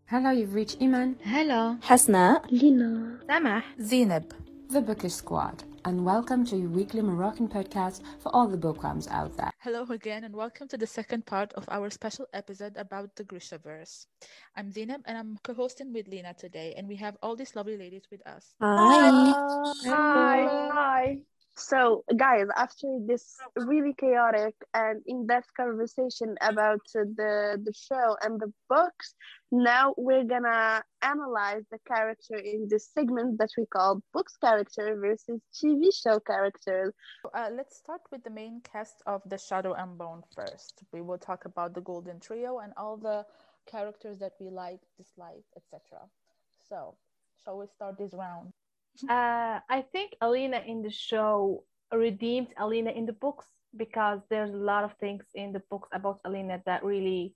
Hello, you've reached Iman. Hello. حسناء. Lina. Samah. Zainab. The Bookish Squad, and welcome to your weekly Moroccan podcast for all the bookworms out there. Hello again, and welcome to the second part of our special episode about the Grishaverse. I'm Zainab, and I'm co-hosting with Lina today, and we have all these lovely ladies with us. Hi. Hi. So, guys, after this really chaotic and in-depth conversation about the show and the books, now we're gonna analyze the character in this segment that we call books character versus TV show characters. Let's start with the main cast of The Shadow and Bone first. We will talk about the Golden Trio and all the characters that we like, dislike, etc. So, shall we start this round? I think Alina in the show redeemed Alina in the books because there's a lot of things in the books about Alina that really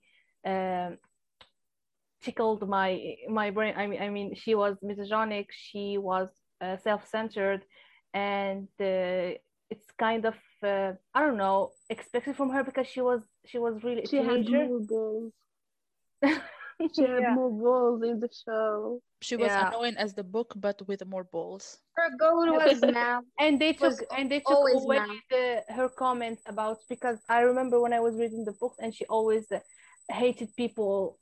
tickled my brain. I mean, she was misogynic, she was self-centered, and it's kind of I don't know, expected from her because she was really a She had teenager. more goals. She had more goals in the show. She was annoying as the book, but with more balls. Her goal was now. And they took always away mad. her comments about, because I remember when I was reading the books and she always hated people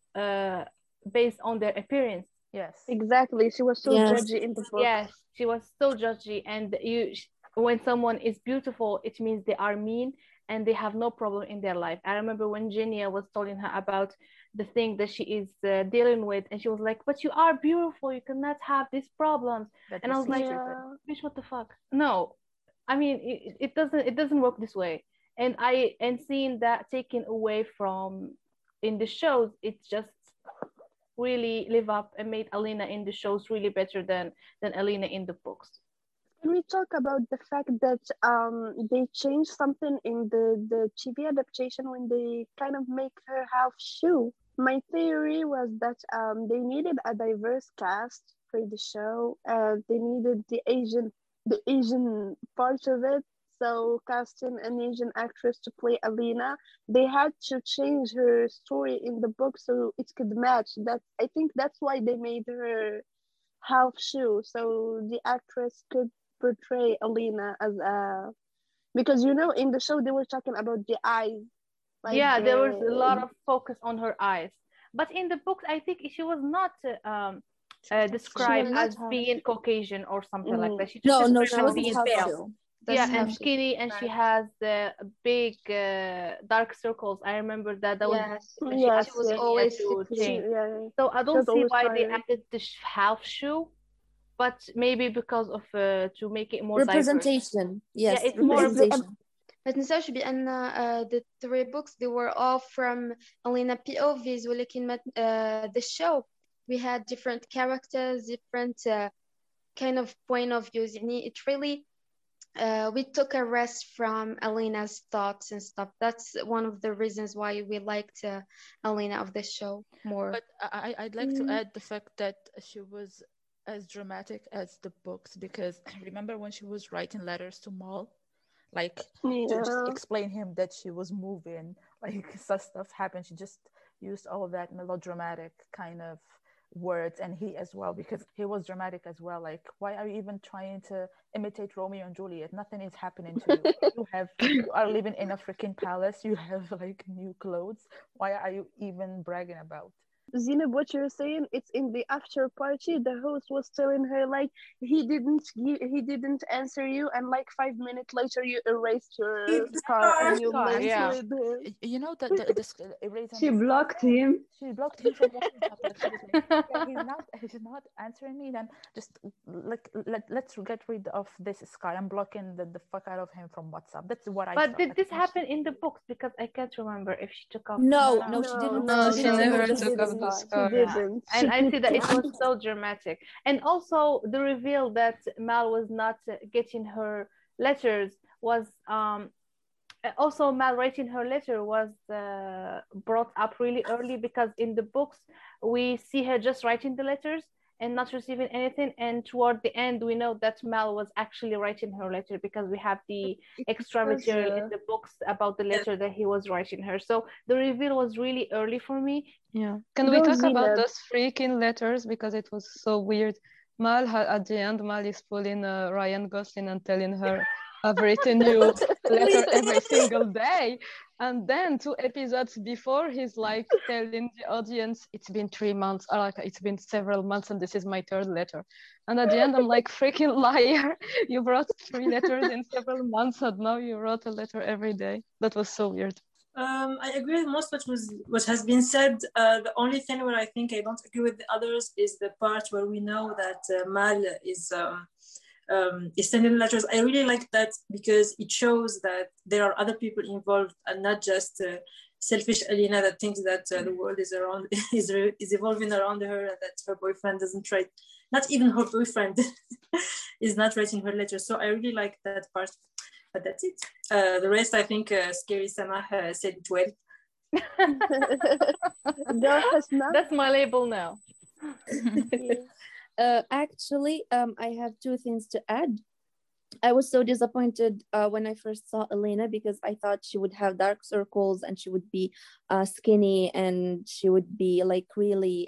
based on their appearance. Yes. Exactly. She was so judgy in the book. Yes, she was so judgy, and when someone is beautiful, it means they are mean and they have no problem in their life. I remember when Genia was telling her about the thing that she is dealing with, and she was like, but you are beautiful, you cannot have these problems. And I was like, bitch, what the fuck? No, I mean, it doesn't work this way. And seeing that taken away from in the shows, it just really live up and made Alina in the shows really better than Alina in the books. Can we talk about the fact that they changed something in the TV adaptation when they kind of make her half Shu? My theory was that they needed a diverse cast for the show. They needed the Asian part of it. So casting an Asian actress to play Alina, they had to change her story in the book so it could match. I think that's why they made her half Shu, so the actress could portray Alina as because in the show they were talking about the eyes. Like there was a lot of focus on her eyes, but in the books I think she was not described as being Caucasian or something like that. She just she wasn't being pale. And skinny, and she has the big dark circles. I remember that she was always so I don't see why they added the half Shu, but maybe because of to make it more representation. Diverse. Yes, it's representation. ما تنساوش بأن the three books they were all from Alina POVs, ولكن the show we had different characters, different kind of point of views. يعني it really we took a rest from Alina's thoughts and stuff. That's one of the reasons why we liked Alina of the show more. But I'd like to add the fact that she was as dramatic as the books, because remember when she was writing letters to Mal, like to just explain him that she was moving, like such stuff happened. She just used all that melodramatic kind of words, and he as well, because he was dramatic as well. Like, why are you even trying to imitate Romeo and Juliet? Nothing is happening to you. You are living in a freaking palace, you have like new clothes. Why are you even bragging about? Zainab, what you're saying, it's in the after party the host was telling her like he didn't answer you, and like 5 minutes later you erased your car and you lived with him. You know that erasing she blocked him. She blocked him from WhatsApp. Like, she was like, he's not answering me, then just like let's get rid of this guy. I'm blocking the fuck out of him from WhatsApp. That's what I But did this happen in the books? Because I can't remember if she took off. No, she didn't. No, she never took off the scar. And I see that it was so dramatic. And also the reveal that Mal was not getting her letters was also Mal writing her letter was brought up really early, because in the books we see her just writing the letters, and not receiving anything. And toward the end, we know that Mal was actually writing her letter because we have the extra material in the books about the letter that he was writing her. So the reveal was really early for me. Yeah. Can we talk about those freaking letters, because it was so weird? Mal at the end, Mal is pulling Ryan Gosling and telling her, "I've written you a letter every single day." And then 2 episodes before, he's like telling the audience, "It's been 3 months, or like it's been several months, and this is my 3rd letter." And at the end, I'm like, freaking liar! You wrote 3 letters in several months, and now you wrote a letter every day. That was so weird. I agree with most of what has been said. The only thing where I think I don't agree with the others is the part where we know that Mal is sending letters. I really like that because it shows that there are other people involved and not just selfish Alina that thinks that the world is around is evolving around her, and that her boyfriend doesn't write. Not even her boyfriend is not writing her letters. So I really like that part. But that's it. The rest, I think, Scary Samah said it well. That's my label now. Actually, I have 2 things to add. I was so disappointed when I first saw Elena, because I thought she would have dark circles and she would be skinny, and she would be like really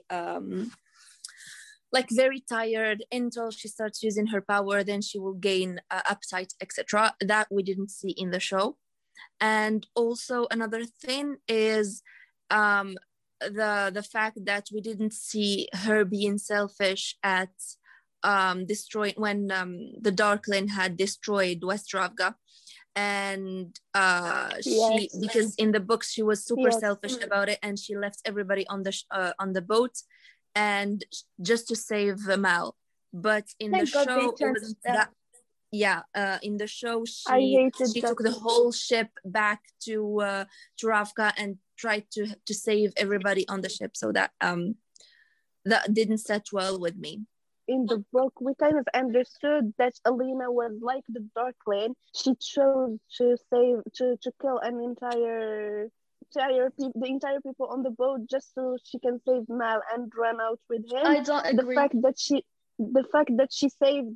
like very tired until she starts using her power. Then she will gain appetite, etc. That we didn't see in the show. And also another thing is the fact that we didn't see her being selfish at destroying when the Darkling had destroyed West Ravka. And she, because in the books she was super selfish about it, and she left everybody on the boat and just to save Mal. But in the show it wasn't that. In the show she took the whole ship back to Ravka and tried to save everybody on the ship. So that that didn't set well with me. In the book, we kind of understood that Alina was like the Darkling. She chose to kill the entire people on the boat just so she can save Mal and run out with him. I don't agree. The fact that she saved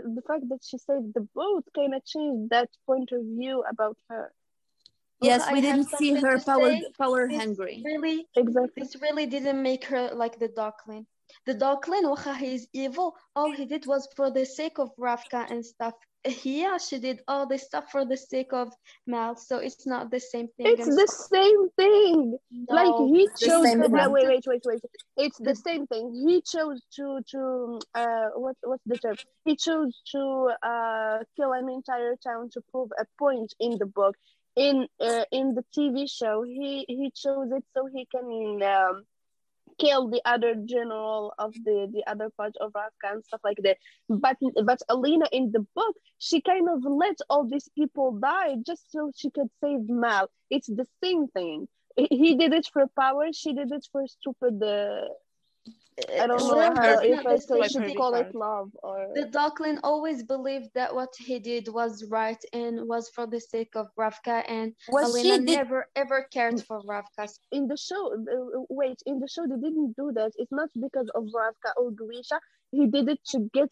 the boat kind of changed that point of view about her. Yes, we didn't see her power hungry. This really didn't make her like the Darkling. The Darkling, wacha he is evil, all he did was for the sake of Ravka and stuff. Here, she did all this stuff for the sake of Mal, so it's not the same thing. It's the same thing. No, like he chose. No, wait. It's the same thing. He chose to what's the term? He chose to kill an entire town to prove a point in the book. In the TV show, he chose it so he can kill the other general of the other part of Ravka and stuff like that. But Alina in the book, she kind of let all these people die just so she could save Mal. It's the same thing. He did it for power. She did it for stupid. I don't know if I should call it love or. The Darkling always believed that what he did was right and was for the sake of Ravka, and Alina never ever cared for Ravka. In the show, in the show they didn't do that. It's not because of Ravka or Grisha. He did it to get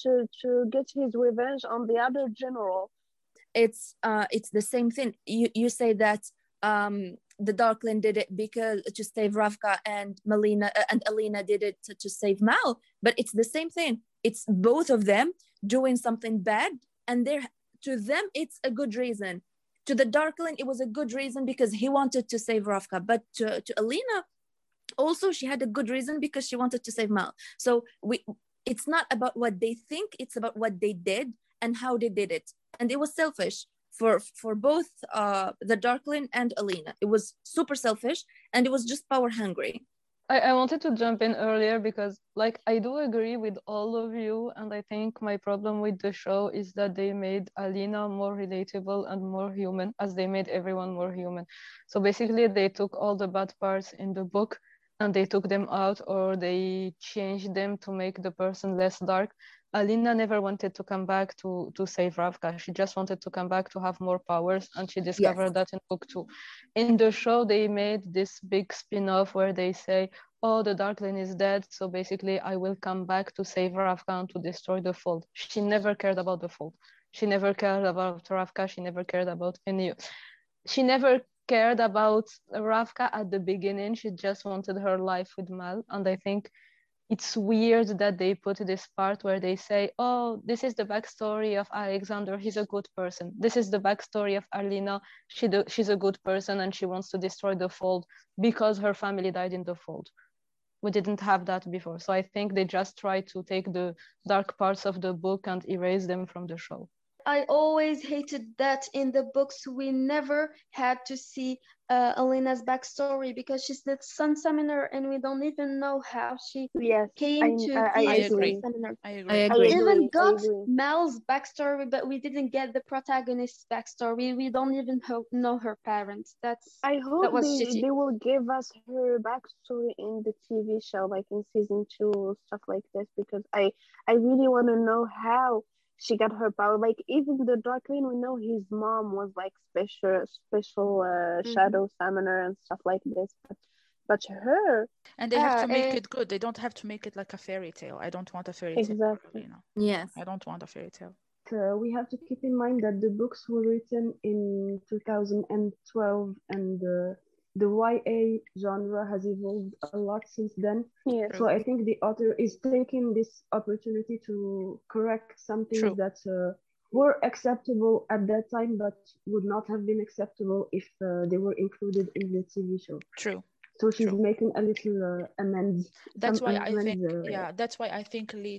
his revenge on the other general. It's the same thing. You say that the Darkling did it because to save Ravka, and Alina did it to save Mal, but it's the same thing. It's both of them doing something bad, and to them it's a good reason. To the Darkling it was a good reason because he wanted to save Ravka, but to Alina also she had a good reason because she wanted to save Mal. So it's not about what they think, it's about what they did and how they did it, and it was selfish for both the Darkling and Alina. It was super selfish, and it was just power hungry. I wanted to jump in earlier because like I do agree with all of you, and I think my problem with the show is that they made Alina more relatable and more human, as they made everyone more human. So basically they took all the bad parts in the book and they took them out, or they changed them to make the person less dark. Alina never wanted to come back to save Ravka. She just wanted to come back to have more powers, and she discovered that in book 2. In the show, they made this big spin-off where they say, oh, the Darkling is dead, so basically I will come back to save Ravka and to destroy the Fold. She never cared about the Fold. She never cared about Ravka. She never cared about any. She never cared about Ravka at the beginning. She just wanted her life with Mal. And I think it's weird that they put this part where they say, oh, this is the backstory of Alexander. He's a good person. This is the backstory of Alina. She's a good person and she wants to destroy the Fold because her family died in the Fold. We didn't have that before. So I think they just try to take the dark parts of the book and erase them from the show. I always hated that in the books we never had to see Alina's backstory because she's the Sun Summoner and we don't even know how she came to be a Sun Summoner. I agree. We even got Mel's backstory, but we didn't get the protagonist's backstory. We don't even know her parents. I hope they will give us her backstory in the TV show, like in season 2, stuff like this, because I really want to know how she got her power. Like even the Darkling, we know his mom was like special shadow summoner and stuff like this, but her, and they have to make it good. They don't have to make it like a fairy tale. I don't want a fairy tale. Exactly. Yes, I don't want a fairy tale. We have to keep in mind that the books were written in 2012 and the YA genre has evolved a lot since then. Yeah. So I think the author is taking this opportunity to correct some things that were acceptable at that time, but would not have been acceptable if they were included in the TV show. True. So she's making a little amends. That's why I think, that's why I think Lee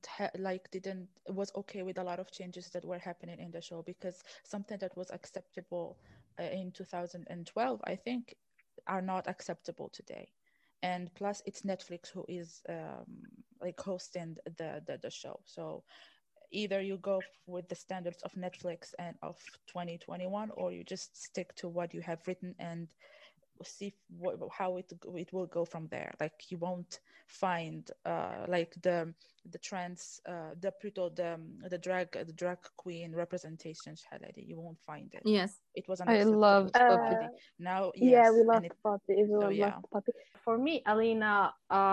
was okay with a lot of changes that were happening in the show, because something that was acceptable in 2012, I think, are not acceptable today. And plus, it's Netflix who is hosting the show. So either you go with the standards of Netflix and of 2021, or you just stick to what you have written and see how it will go from there. Like you won't find the drag queen representation, Shaladi. You won't find it. Yes, it was I love Poppy. Now yes, we love Poppy. Everyone loved Poppy. For me, Alina,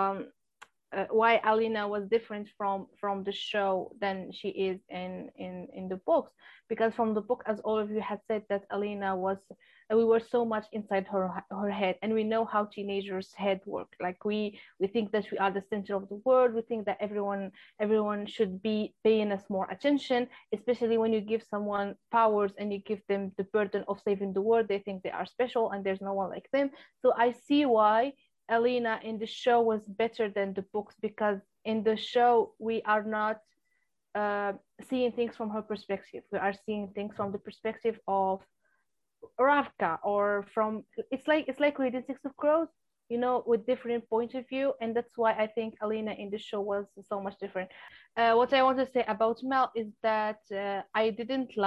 why Alina was different from the show than she is in the books, because from the book, as all of you had said, that Alina was, we were so much inside her head, and we know how teenagers' head work. Like we think that we are the center of the world. We think that everyone should be paying us more attention, especially when you give someone powers and you give them the burden of saving the world. They think they are special and there's no one like them. So I see why Alina in the show was better than the books, because in the show we are not seeing things from her perspective. We are seeing things from the perspective of Ravka, or from it's like reading Six of Crows, with different point of view, and that's why I think Alina in the show was so much different. What I want to say about Mal is that I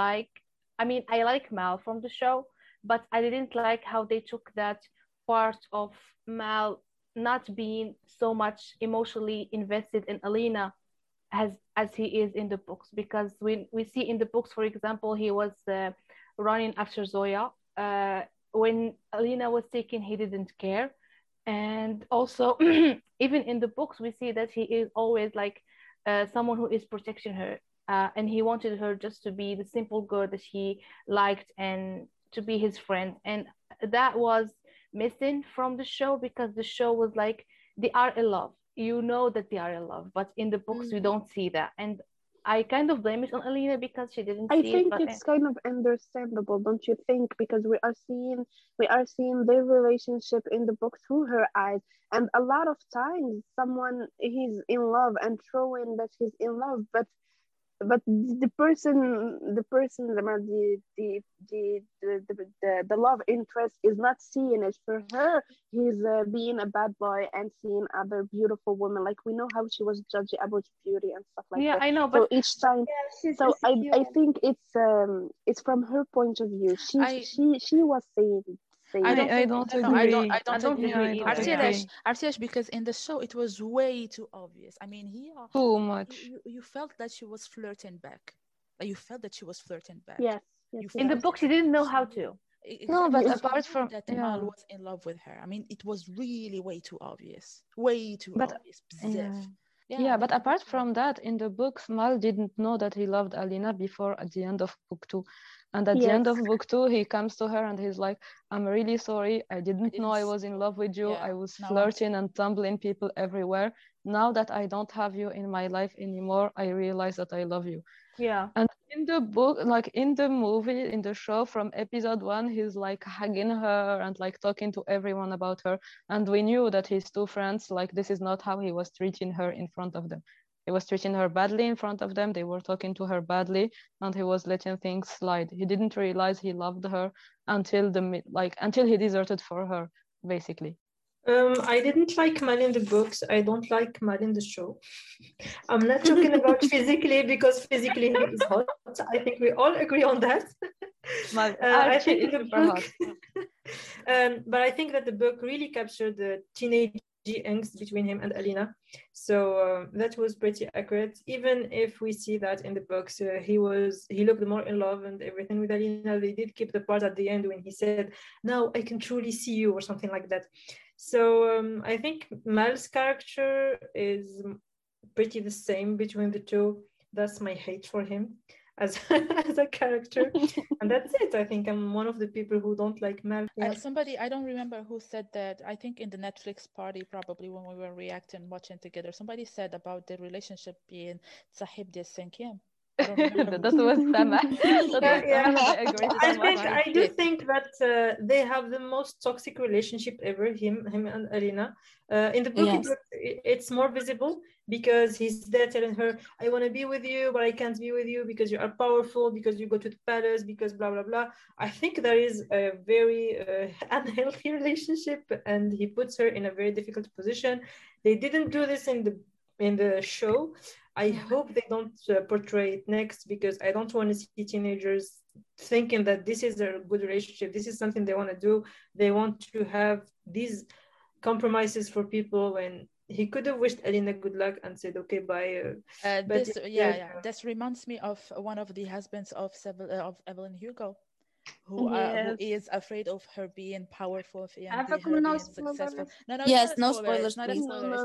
like Mal from the show, but I didn't like how they took that part of Mal not being so much emotionally invested in Alina as he is in the books, because we see in the books, for example, he was running after Zoya. When Alina was taken, he didn't care. And also even in the books we see that he is always like someone who is protecting her, and he wanted her just to be the simple girl that he liked and to be his friend. And that was missing from the show, because the show was like they are in love, that they are in love, but in the books we don't see that. And I kind of blame it on Alina because she didn't see it. I think it's kind of understandable, don't you think? Because we are seeing their relationship in the book through her eyes, and a lot of times someone he's in love and showing that he's in love, but the love interest is not seeing it. For her, he's being a bad boy and seeing other beautiful women. Like we know how she was judging about beauty and stuff like that. Yeah, I know. But so each time, I think it's from her point of view. She was saying. I don't agree. I don't agree. Artiash, because in the show it was way too obvious. I mean, too much. You felt that she was flirting back. Like you felt that she was flirting back. Yes. In the book, she didn't know how to. No, but she apart knew from that Mal was in love with her. I mean, it was really way too obvious. Way too obvious. Yeah, but apart from that, in the books, Mal didn't know that he loved Alina before at the end of book 2. And at the end of book 2, he comes to her and he's like, I'm really sorry. I didn't know I was in love with you. I was flirting and tumbling people everywhere. Now that I don't have you in my life anymore, I realize that I love you. Yeah. And in the book, like in the movie, in the show from episode 1, he's like hugging her and like talking to everyone about her. And we knew that his two friends, like this is not how he was treating her in front of them. He was treating her badly in front of them. They were talking to her badly, and he was letting things slide. He didn't realize he loved her until he deserted for her, basically. I didn't like Mal in the books. I don't like Mal in the show. I'm not talking about physically, because physically he is hot. I think we all agree on that. I think in the book, but I think that the book really captured the teenage angst between him and Alina. So that was pretty accurate. Even if we see that in the books, he looked more in love and everything with Alina. They did keep the part at the end when he said, "Now I can truly see you," or something like that. So I think Mal's character is pretty the same between the two. That's my hate for him as a character. And that's it. I think I'm one of the people who don't like Mal. Somebody, I don't remember who said that. I think in the Netflix party, probably when we were reacting, watching together, somebody said about the relationship being Sahib de Cinquième. That was Sama. I do think that they have the most toxic relationship ever, him and Alina. In the book, it's more visible because he's there telling her, I want to be with you, but I can't be with you because you are powerful, because you go to the palace, because blah, blah, blah. I think there is a very unhealthy relationship, and he puts her in a very difficult position. They didn't do this in the show. I hope they don't portray it next, because I don't want to see teenagers thinking that this is a good relationship. This is something they want to do. They want to have these compromises for people, and he could have wished Alina good luck and said, okay, bye. This reminds me of one of the husbands of Evelyn Hugo. Who is afraid of her being powerful and being successful. No spoilers. Not a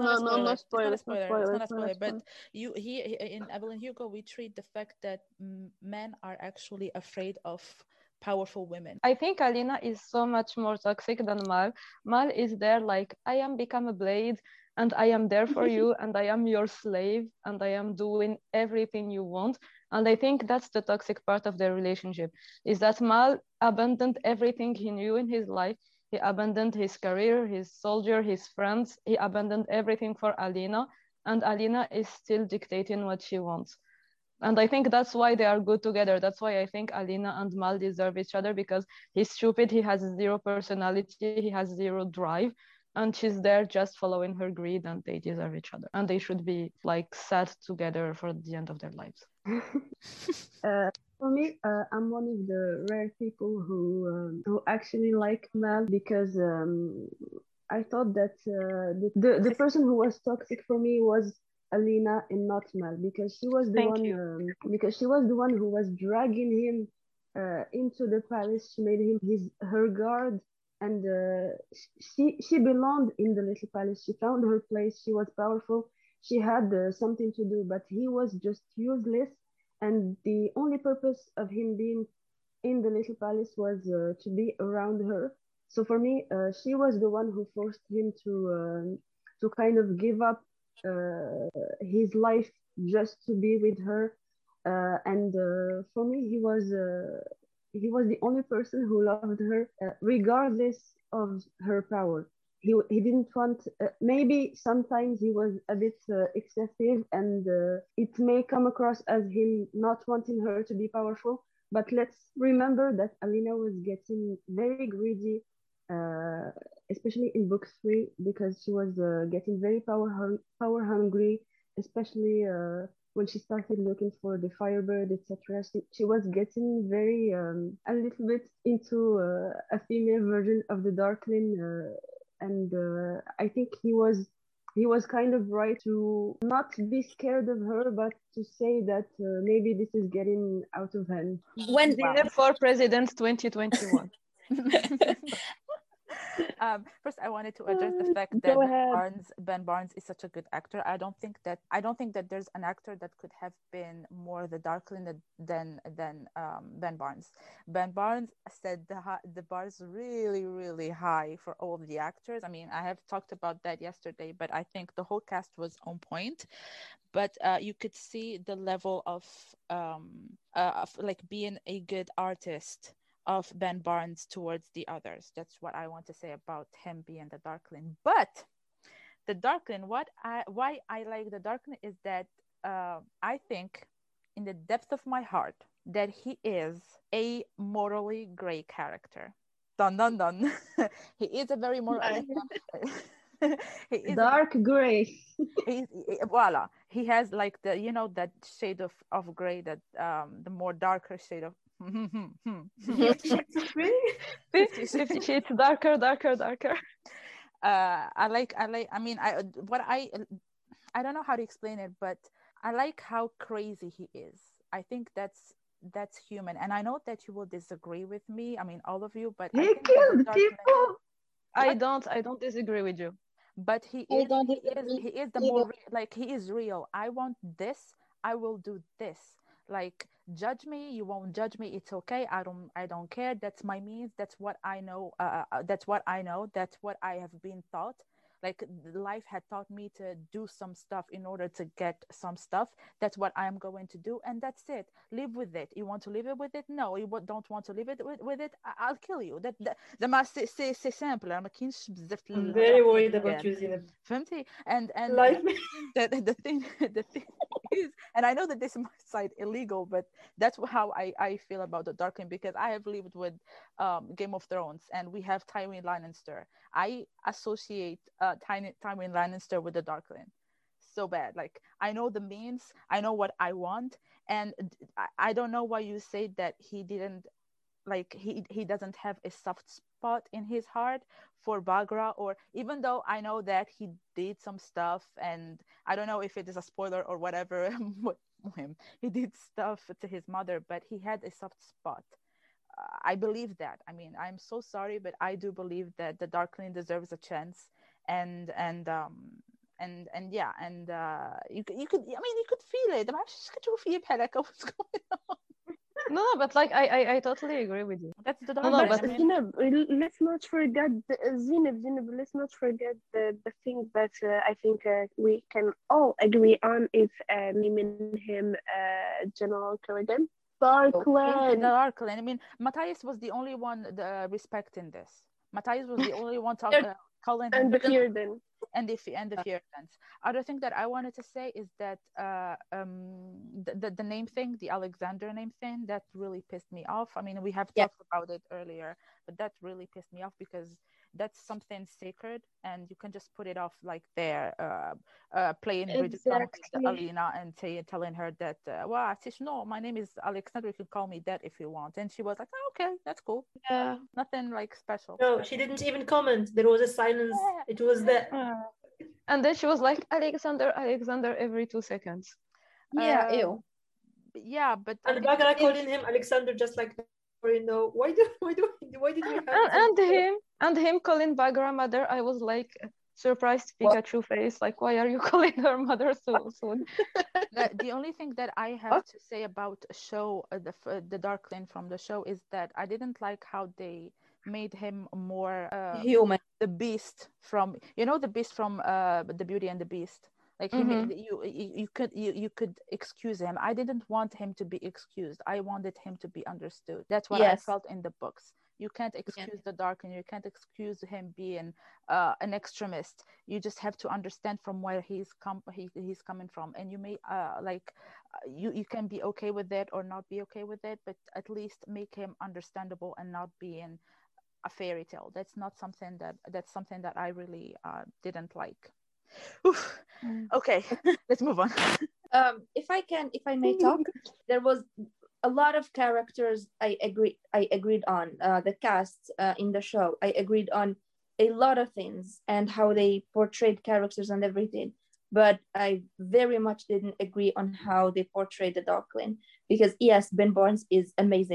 spoiler. But in Evelyn Hugo, we treat the fact that men are actually afraid of powerful women. I think Alina is so much more toxic than Mal. Mal is there like, I am become a blade, and I am there for you, and I am your slave, and I am doing everything you want. And I think that's the toxic part of their relationship, is that Mal abandoned everything he knew in his life. He abandoned his career, his soldier, his friends. He abandoned everything for Alina, and Alina is still dictating what she wants. And I think that's why they are good together. That's why I think Alina and Mal deserve each other, because he's stupid, he has zero personality, he has zero drive, and she's there just following her greed, and they deserve each other. And they should be like sad together for the end of their lives. For me, I'm one of the rare people who actually like Mal, because I thought that the person who was toxic for me was Alina and not Mal, because she was the one who was dragging him into the palace. She made him her guard, and she belonged in the little palace. She found her place. She was powerful. She had something to do, but he was just useless. And the only purpose of him being in the little palace was to be around her. So for me, she was the one who forced him to kind of give up his life just to be with her. And for me, he was the only person who loved her, regardless of her power. He didn't want, maybe sometimes he was a bit excessive, and it may come across as him not wanting her to be powerful, but let's remember that Alina was getting very greedy, especially in book 3, because she was getting very power hungry, especially when she started looking for the Firebird, etc. She was getting very a little bit into a female version of the Darkling. And I think he was kind of right to not be scared of her, but to say that maybe this is getting out of hand. When for President 2021. First, I wanted to address the fact that Ben Barnes is such a good actor. I don't think that there's an actor that could have been more the Darkling than Ben Barnes. Ben Barnes set the bars really, really high for all of the actors. I mean, I have talked about that yesterday, but I think the whole cast was on point. But you could see the level of like being a good artist of Ben Barnes towards the others. That's what I want to say about him being the Darkling. But the Darkling, why I like the Darkling is that I think in the depth of my heart that he is a morally gray character. Dun dun dun. He is a very moral. He is dark gray. Voila. He has like the that shade of gray, that the more darker shade of 50 shades darker. I mean, I don't know how to explain it, but I like how crazy he is. I think that's human, and I know that you will disagree with me. I mean, all of you, but he killed people. I don't disagree with you. But he is the more like, he is real. I want this, I will do this. Like, judge me, you won't judge me, it's okay. I don't care. That's my means. That's what I know. That's what I have been taught. Like, life had taught me to do some stuff in order to get some stuff. That's what I'm going to do, and that's it. Live with it. You want to live with it? No, you don't want to live with it? I'll kill you. C'est simple. I'm very worried about you, Zineb. فهمتي? And the thing is, and I know that this might sound illegal, but that's how I feel about the Darkling, because I have lived with Game of Thrones, and we have Tywin Lannister. I associate Tywin Lannister with the Darkling so bad. Like, I know the means, I know what I want, and I don't know why you say that he didn't, like, he doesn't have a soft spot in his heart for Baghra, or even though I know that he did some stuff, and I don't know if it is a spoiler or whatever, he did stuff to his mother, but he had a soft spot. I believe that. I mean, I'm so sorry, but I do believe that the Darkling deserves a chance, and yeah, and you could, I mean, you could feel it. What's going on? No, but like I totally agree with you. That's the But Zineb, let's not forget Zineb, let's not forget the thing that I think we can all agree on is naming him General Kerrigan. Darkling. I mean, Matthias was the only one respecting this. Matthias was the only one calling him, and the Fjerdan. And the Fjerdan. Other thing that I wanted to say is that the name thing, the Alexander name thing, that really pissed me off. I mean, we have talked about it earlier, but that really pissed me off because that's something sacred, and you can just put it off like there, playing Bridgerton with Alina and telling her that, well, no, my name is Alexander, you can call me that if you want. And she was like, oh, okay, that's cool. Yeah. Nothing like special. No, she didn't even comment. There was a silence. It was that. And then she was like, Alexander every 2 seconds. Yeah, ew. Yeah, but and Baghra calling him Alexander just like, you know, why did we have and him calling Baghra mother? I was like, surprised Pikachu face, like, why are you calling her mother so soon? The only thing that I have to say about show the Darkling from the show is that I didn't like how they made him more human. The Beast from, the Beast from the Beauty and the Beast. Like, he made, you could excuse him. I didn't want him to be excused. I wanted him to be understood. That's what I felt in the books. You can't excuse the Darkling. You can't excuse him being an extremist. You just have to understand from where he's coming from. And you may you can be okay with it or not be okay with it, but at least make him understandable and not being a fairy tale. That's something that I really didn't like. Oof. Okay, let's move on. If I may talk, there was a lot of characters I agreed on, the cast in the show. I agreed on a lot of things and how they portrayed characters and everything, but I very much didn't agree on how they portrayed the Darkling, because yes, Ben Barnes is amazing,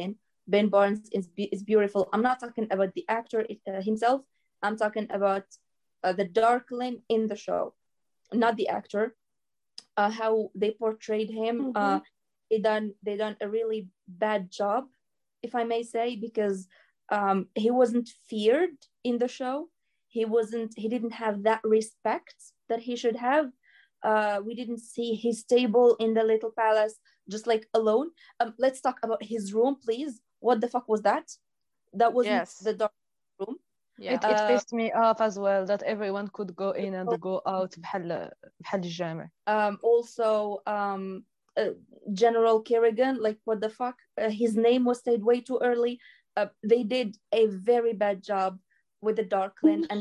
Ben Barnes is beautiful. I'm not talking about the actor himself. I'm talking about the Darkling in the show, not the actor. How they portrayed him. They done a really bad job, if I may say, because he wasn't feared in the show. He didn't have that respect that he should have. We didn't see his table in the little palace just like alone. Let's talk about his room, please. What the fuck was that? That wasn't the dark room. Yeah. It pissed me off as well that everyone could go in and go out. Also, General Kerrigan, like what the fuck? His name was said way too early. They did a very bad job with the Darkling, and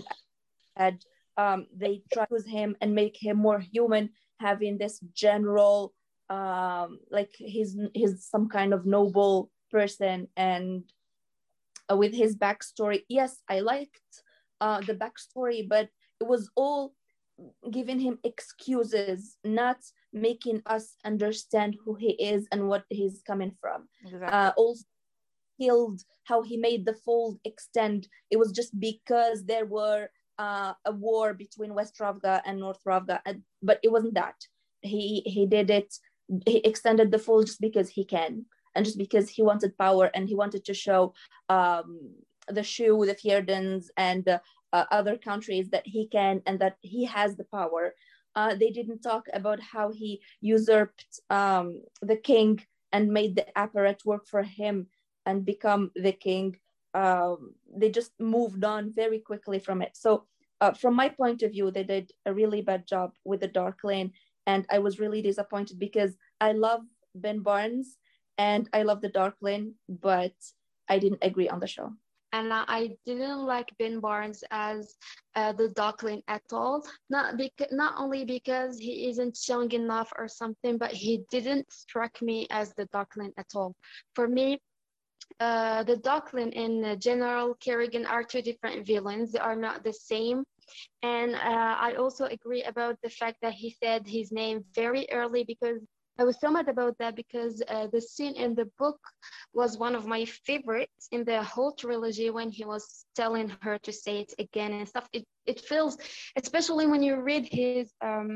they tried to use him and make him more human, having this general, like he's some kind of noble person, and with his backstory. Yes, I liked the backstory, but it was all giving him excuses, not making us understand who he is and what he's coming from. Exactly. Also killed how he made the fold extend. It was just because there were a war between West Ravka and North Ravka, but it wasn't that. He did it. He extended the fold just because he can, and just because he wanted power, and he wanted to show the Shu, the Fjerdans, and other countries that he can, and that he has the power. They didn't talk about how he usurped the king and made the apparat work for him and become the king. They just moved on very quickly from it. So from my point of view, they did a really bad job with the Darkling, and I was really disappointed because I love Ben Barnes and I love the Darkling, but I didn't agree on the show. And I didn't like Ben Barnes as the Darkling at all. Not only because he isn't young enough or something, but he didn't strike me as the Darkling at all. For me, the Darkling and General Kerrigan are two different villains. They are not the same. And I also agree about the fact that he said his name very early, because I was so mad about that, because the scene in the book was one of my favorites in the whole trilogy, when he was telling her to say it again and stuff. It feels, especially when you read his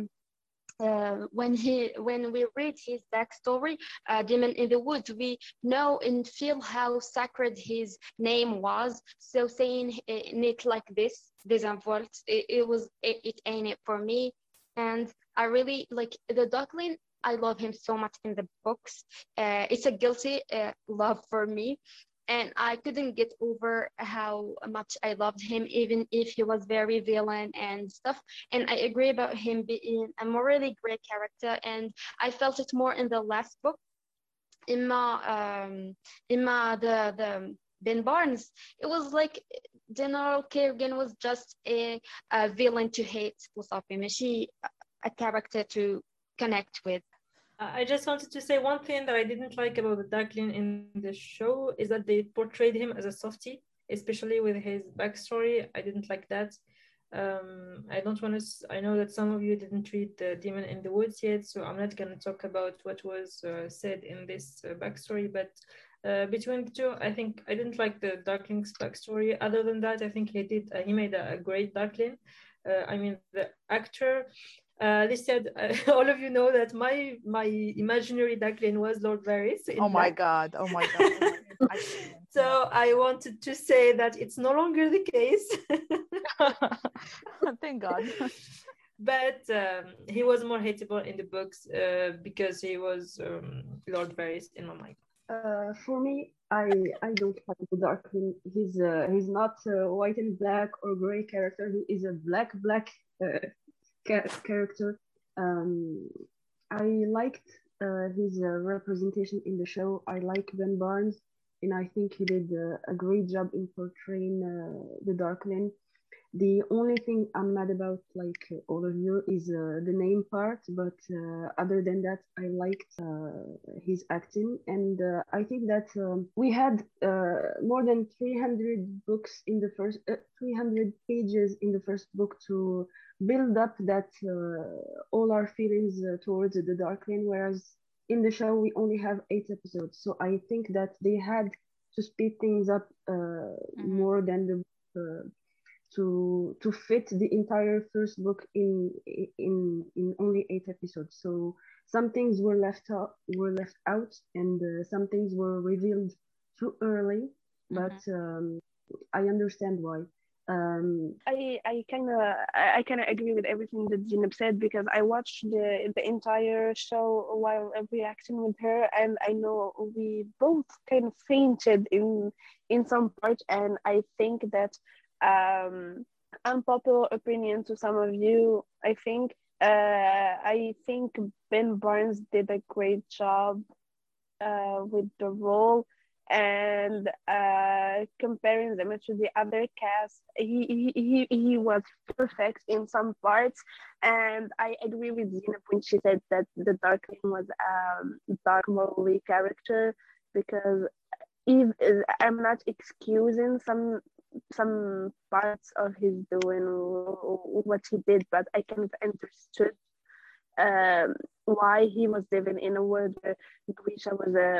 when we read his backstory, Demon in the Woods, we know and feel how sacred his name was. So saying it like this, desenvolt, it ain't it for me. And I really like the Darkling. I love him so much in the books. It's a guilty love for me. And I couldn't get over how much I loved him, even if he was very villain and stuff. And I agree about him being a morally great character. And I felt it more in the last book. The Ben Barnes, it was like General Kerrigan was just a villain to hate, a character to connect with. I just wanted to say one thing that I didn't like about the Darkling in the show is that they portrayed him as a softie, especially with his backstory. I didn't like that. I don't want to. I know that some of you didn't read the Demon in the Woods yet, so I'm not going to talk about what was said in this backstory. But between the two, I think I didn't like the Darkling's backstory. Other than that, I think he made a great Darkling. I mean, the actor. They said, all of you know that my imaginary Darkling was Lord Varys. Oh my god! So I wanted to say that it's no longer the case. Thank God. But he was more hateable in the books because he was Lord Varys in my mind. For me, I don't like the Darkling. He's not a white and black or gray character. He is a black character. I liked his representation in the show. I like Ben Barnes, and I think he did a great job in portraying the Darkling. The only thing I'm mad about, like all of you, is the name part. But other than that, I liked his acting, and I think that we had more than 300 books in the first 300 pages in the first book to build up that all our feelings towards the Darkling, whereas in the show we only have 8 episodes. So I think that they had to speed things up more than the to fit the entire first book in only 8 episodes. So some things were left out, and some things were revealed too early. But I understand why. I kind of agree with everything that Zineb said, because I watched the entire show while reacting with her, and I know we both kind of fainted in some parts, and I think that unpopular opinion to some of you, I think Ben Barnes did a great job with the role, and comparing them to the other cast, he was perfect in some parts. And I agree with Zineb when she said that the Darkling was a dark morally character, because I'm not excusing some parts of his doing what he did, but I kind of understood why he was living in a world where Grisha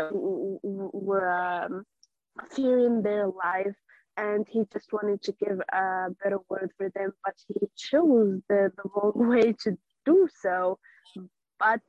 were fearing their life, and he just wanted to give a better world for them, but he chose the wrong way to do so. But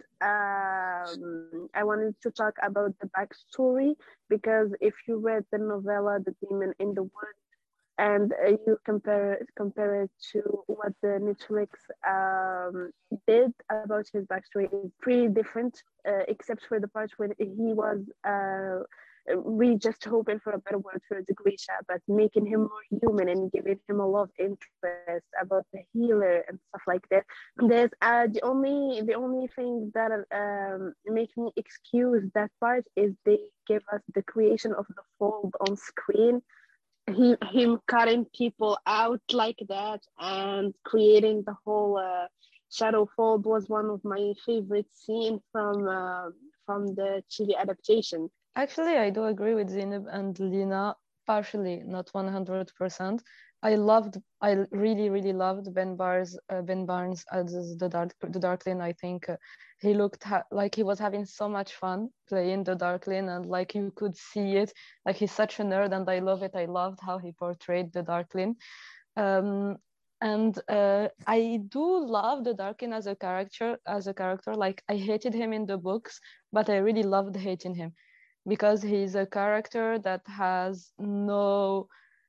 I wanted to talk about the backstory, because if you read the novella The Demon in the Wood, and you compare it to what the Netflix did about his backstory, is pretty different, except for the part where he was really just hoping for a better word for the Grisha, but making him more human and giving him a love interest about the healer and stuff like that. There's the only thing that makes me excuse that part is they give us the creation of the Fold on screen. Him cutting people out like that and creating the whole shadow fold was one of my favorite scenes from the TV adaptation. Actually, I do agree with Zineb and Lina, partially, not 100%. I really loved Ben Barnes as the Darkling. I think he looked like he was having so much fun playing the Darkling, and like you could see it. Like, he's such a nerd, and I love it. I loved how he portrayed the Darkling. And I do love the Darkling as a character. Like, I hated him in the books, but I really loved hating him, because he's a character that has no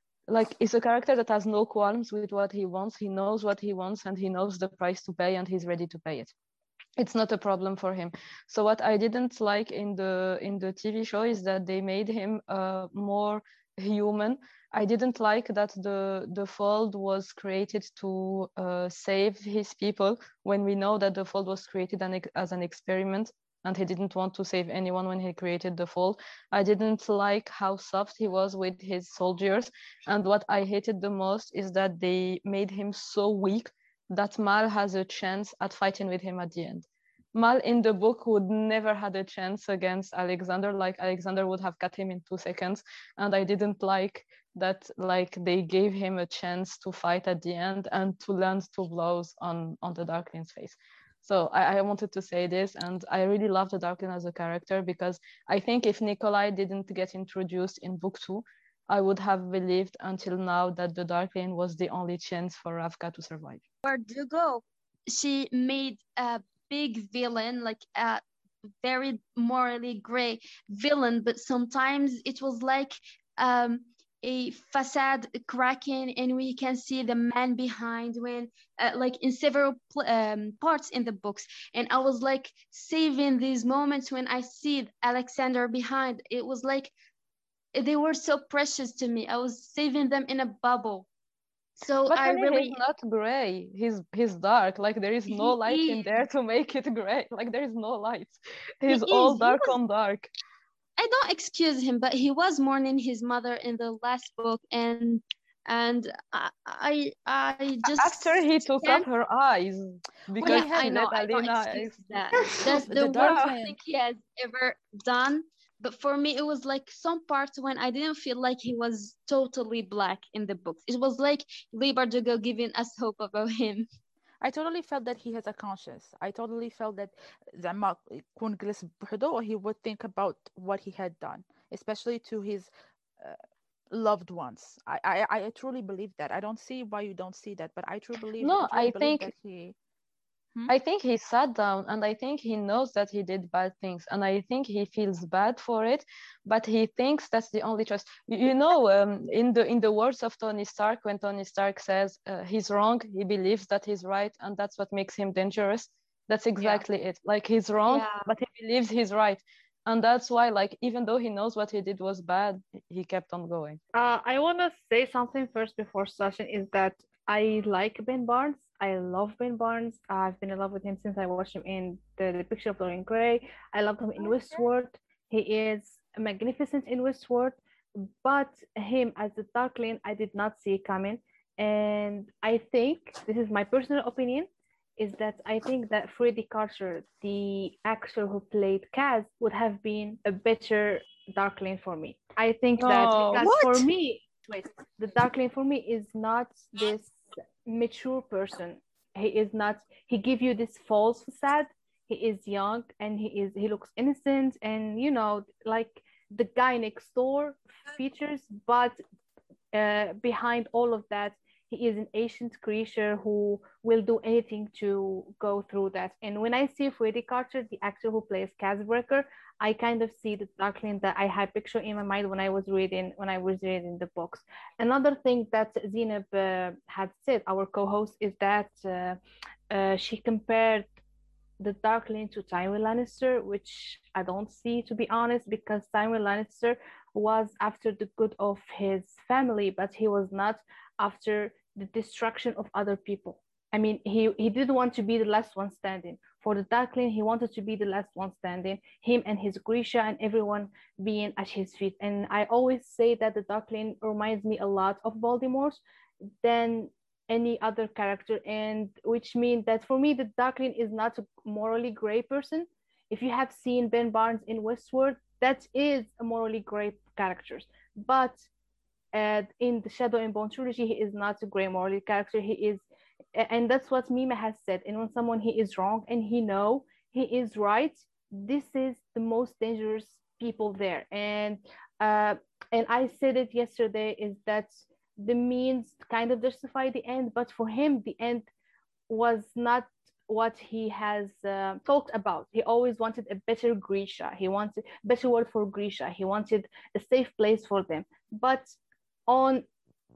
qualms with what he wants. He knows what he wants, and he knows the price to pay, and he's ready to pay it. It's not a problem for him. So what I didn't like in the TV show is that they made him more human. I didn't like that the Fold was created to save his people, when we know that the Fold was created as an experiment, and he didn't want to save anyone when he created the Fold. I didn't like how soft he was with his soldiers. And what I hated the most is that they made him so weak that Mal has a chance at fighting with him at the end. Mal in the book would never had a chance against Alexander. Like, Alexander would have cut him in 2 seconds. And I didn't like that, like, they gave him a chance to fight at the end and to land 2 blows on the Darkling's face. So I wanted to say this, and I really love the Darkling as a character, because I think if Nikolai didn't get introduced in book 2, I would have believed until now that the Darkling was the only chance for Ravka to survive. Bardugo, she made a big villain, like a very morally gray villain, but sometimes it was like a facade cracking, and we can see the man behind when like in several parts in the books. And I was like saving these moments when I see Alexander behind. It was like they were so precious to me. I was saving them in a bubble. So but I really, he's not gray. He's dark. Like, there is no light in there to make it gray. Like, there is no light. He's all dark on dark. I don't excuse him, but he was mourning his mother in the last book, and I just after he took off her eyes, because I know I don't excuse that. That's the worst thing he has ever done. But for me, it was like some parts when I didn't feel like he was totally black in the books. It was like Leigh Bardugo giving us hope about him. I totally felt that he has a conscience. I totally felt that he would think about what he had done, especially to his loved ones. I truly believe that. I don't see why you don't see that, but I truly believe No, I believe think that he. I think he sat down and I think he knows that he did bad things and I think he feels bad for it, but he thinks that's the only choice. You know, in the words of Tony Stark, when Tony Stark says he's wrong, he believes that he's right, and that's what makes him dangerous. That's exactly it. Like he's wrong, but he believes he's right. And that's why, like, even though he knows what he did was bad, he kept on going. I want to say something first before Sachin, is that I like Ben Barnes. I love Ben Barnes. I've been in love with him since I watched him in the Picture of Dorian Gray. I loved him in Westworld. He is magnificent in Westworld, but him as the Darkling, I did not see coming. And I think, this is my personal opinion, is that I think that Freddie Carter, the actor who played Kaz, would have been a better Darkling for me. I think that because for me, the Darkling for me is not this mature person. He give you this false facade. He is young and he looks innocent and, you know, like the guy next door features, but behind all of that, he is an ancient creature who will do anything to go through that. And when I see Freddie Carter, the actor who plays Casbreaker, I kind of see the Darkling that I had picture in my mind when I was reading the books. Another thing that Zainab had said, our co-host, is that she compared the Darkling to Tywin Lannister, which I don't see, to be honest, because Tywin Lannister was after the good of his family, but he was not after the destruction of other people. I mean, he didn't want to be the last one standing. For the Darkling, he wanted to be the last one standing, him and his Grisha and everyone being at his feet. And I always say that the Darkling reminds me a lot of Voldemort than any other character, and which means that for me, the Darkling is not a morally gray person. If you have seen Ben Barnes in Westworld, that is a morally gray character. But in the Shadow and Bone trilogy, he is not a gray morally character. He is, and that's what Mima has said. And when someone he is wrong and he know he is right, this is the most dangerous people there. And I said it yesterday, is that the means kind of justify the end, but for him the end was not what he has talked about. He always wanted a better Grisha. He wanted a better word for Grisha. He wanted a safe place for them, but on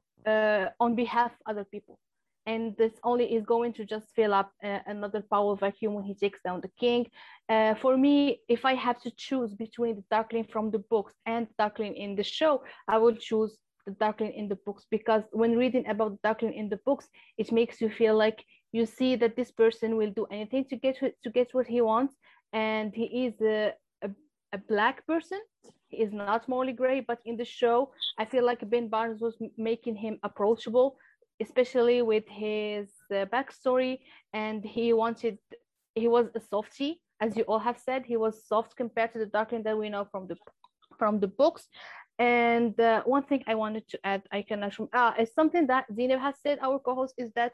behalf of other people. And this only is going to just fill up another power vacuum when he takes down the king. For me, if I have to choose between the Darkling from the books and the Darkling in the show, I will choose the Darkling in the books, because when reading about the Darkling in the books, it makes you feel like you see that this person will do anything to get what he wants, and he is a black person. He is not morally gray, but in the show, I feel like Ben Barnes was making him approachable, especially with his backstory, and he was a softie, as you all have said. He was soft compared to the Darkling that we know from the books. And one thing I wanted to add, I cannot is something that Zainab has said, our co-host, is that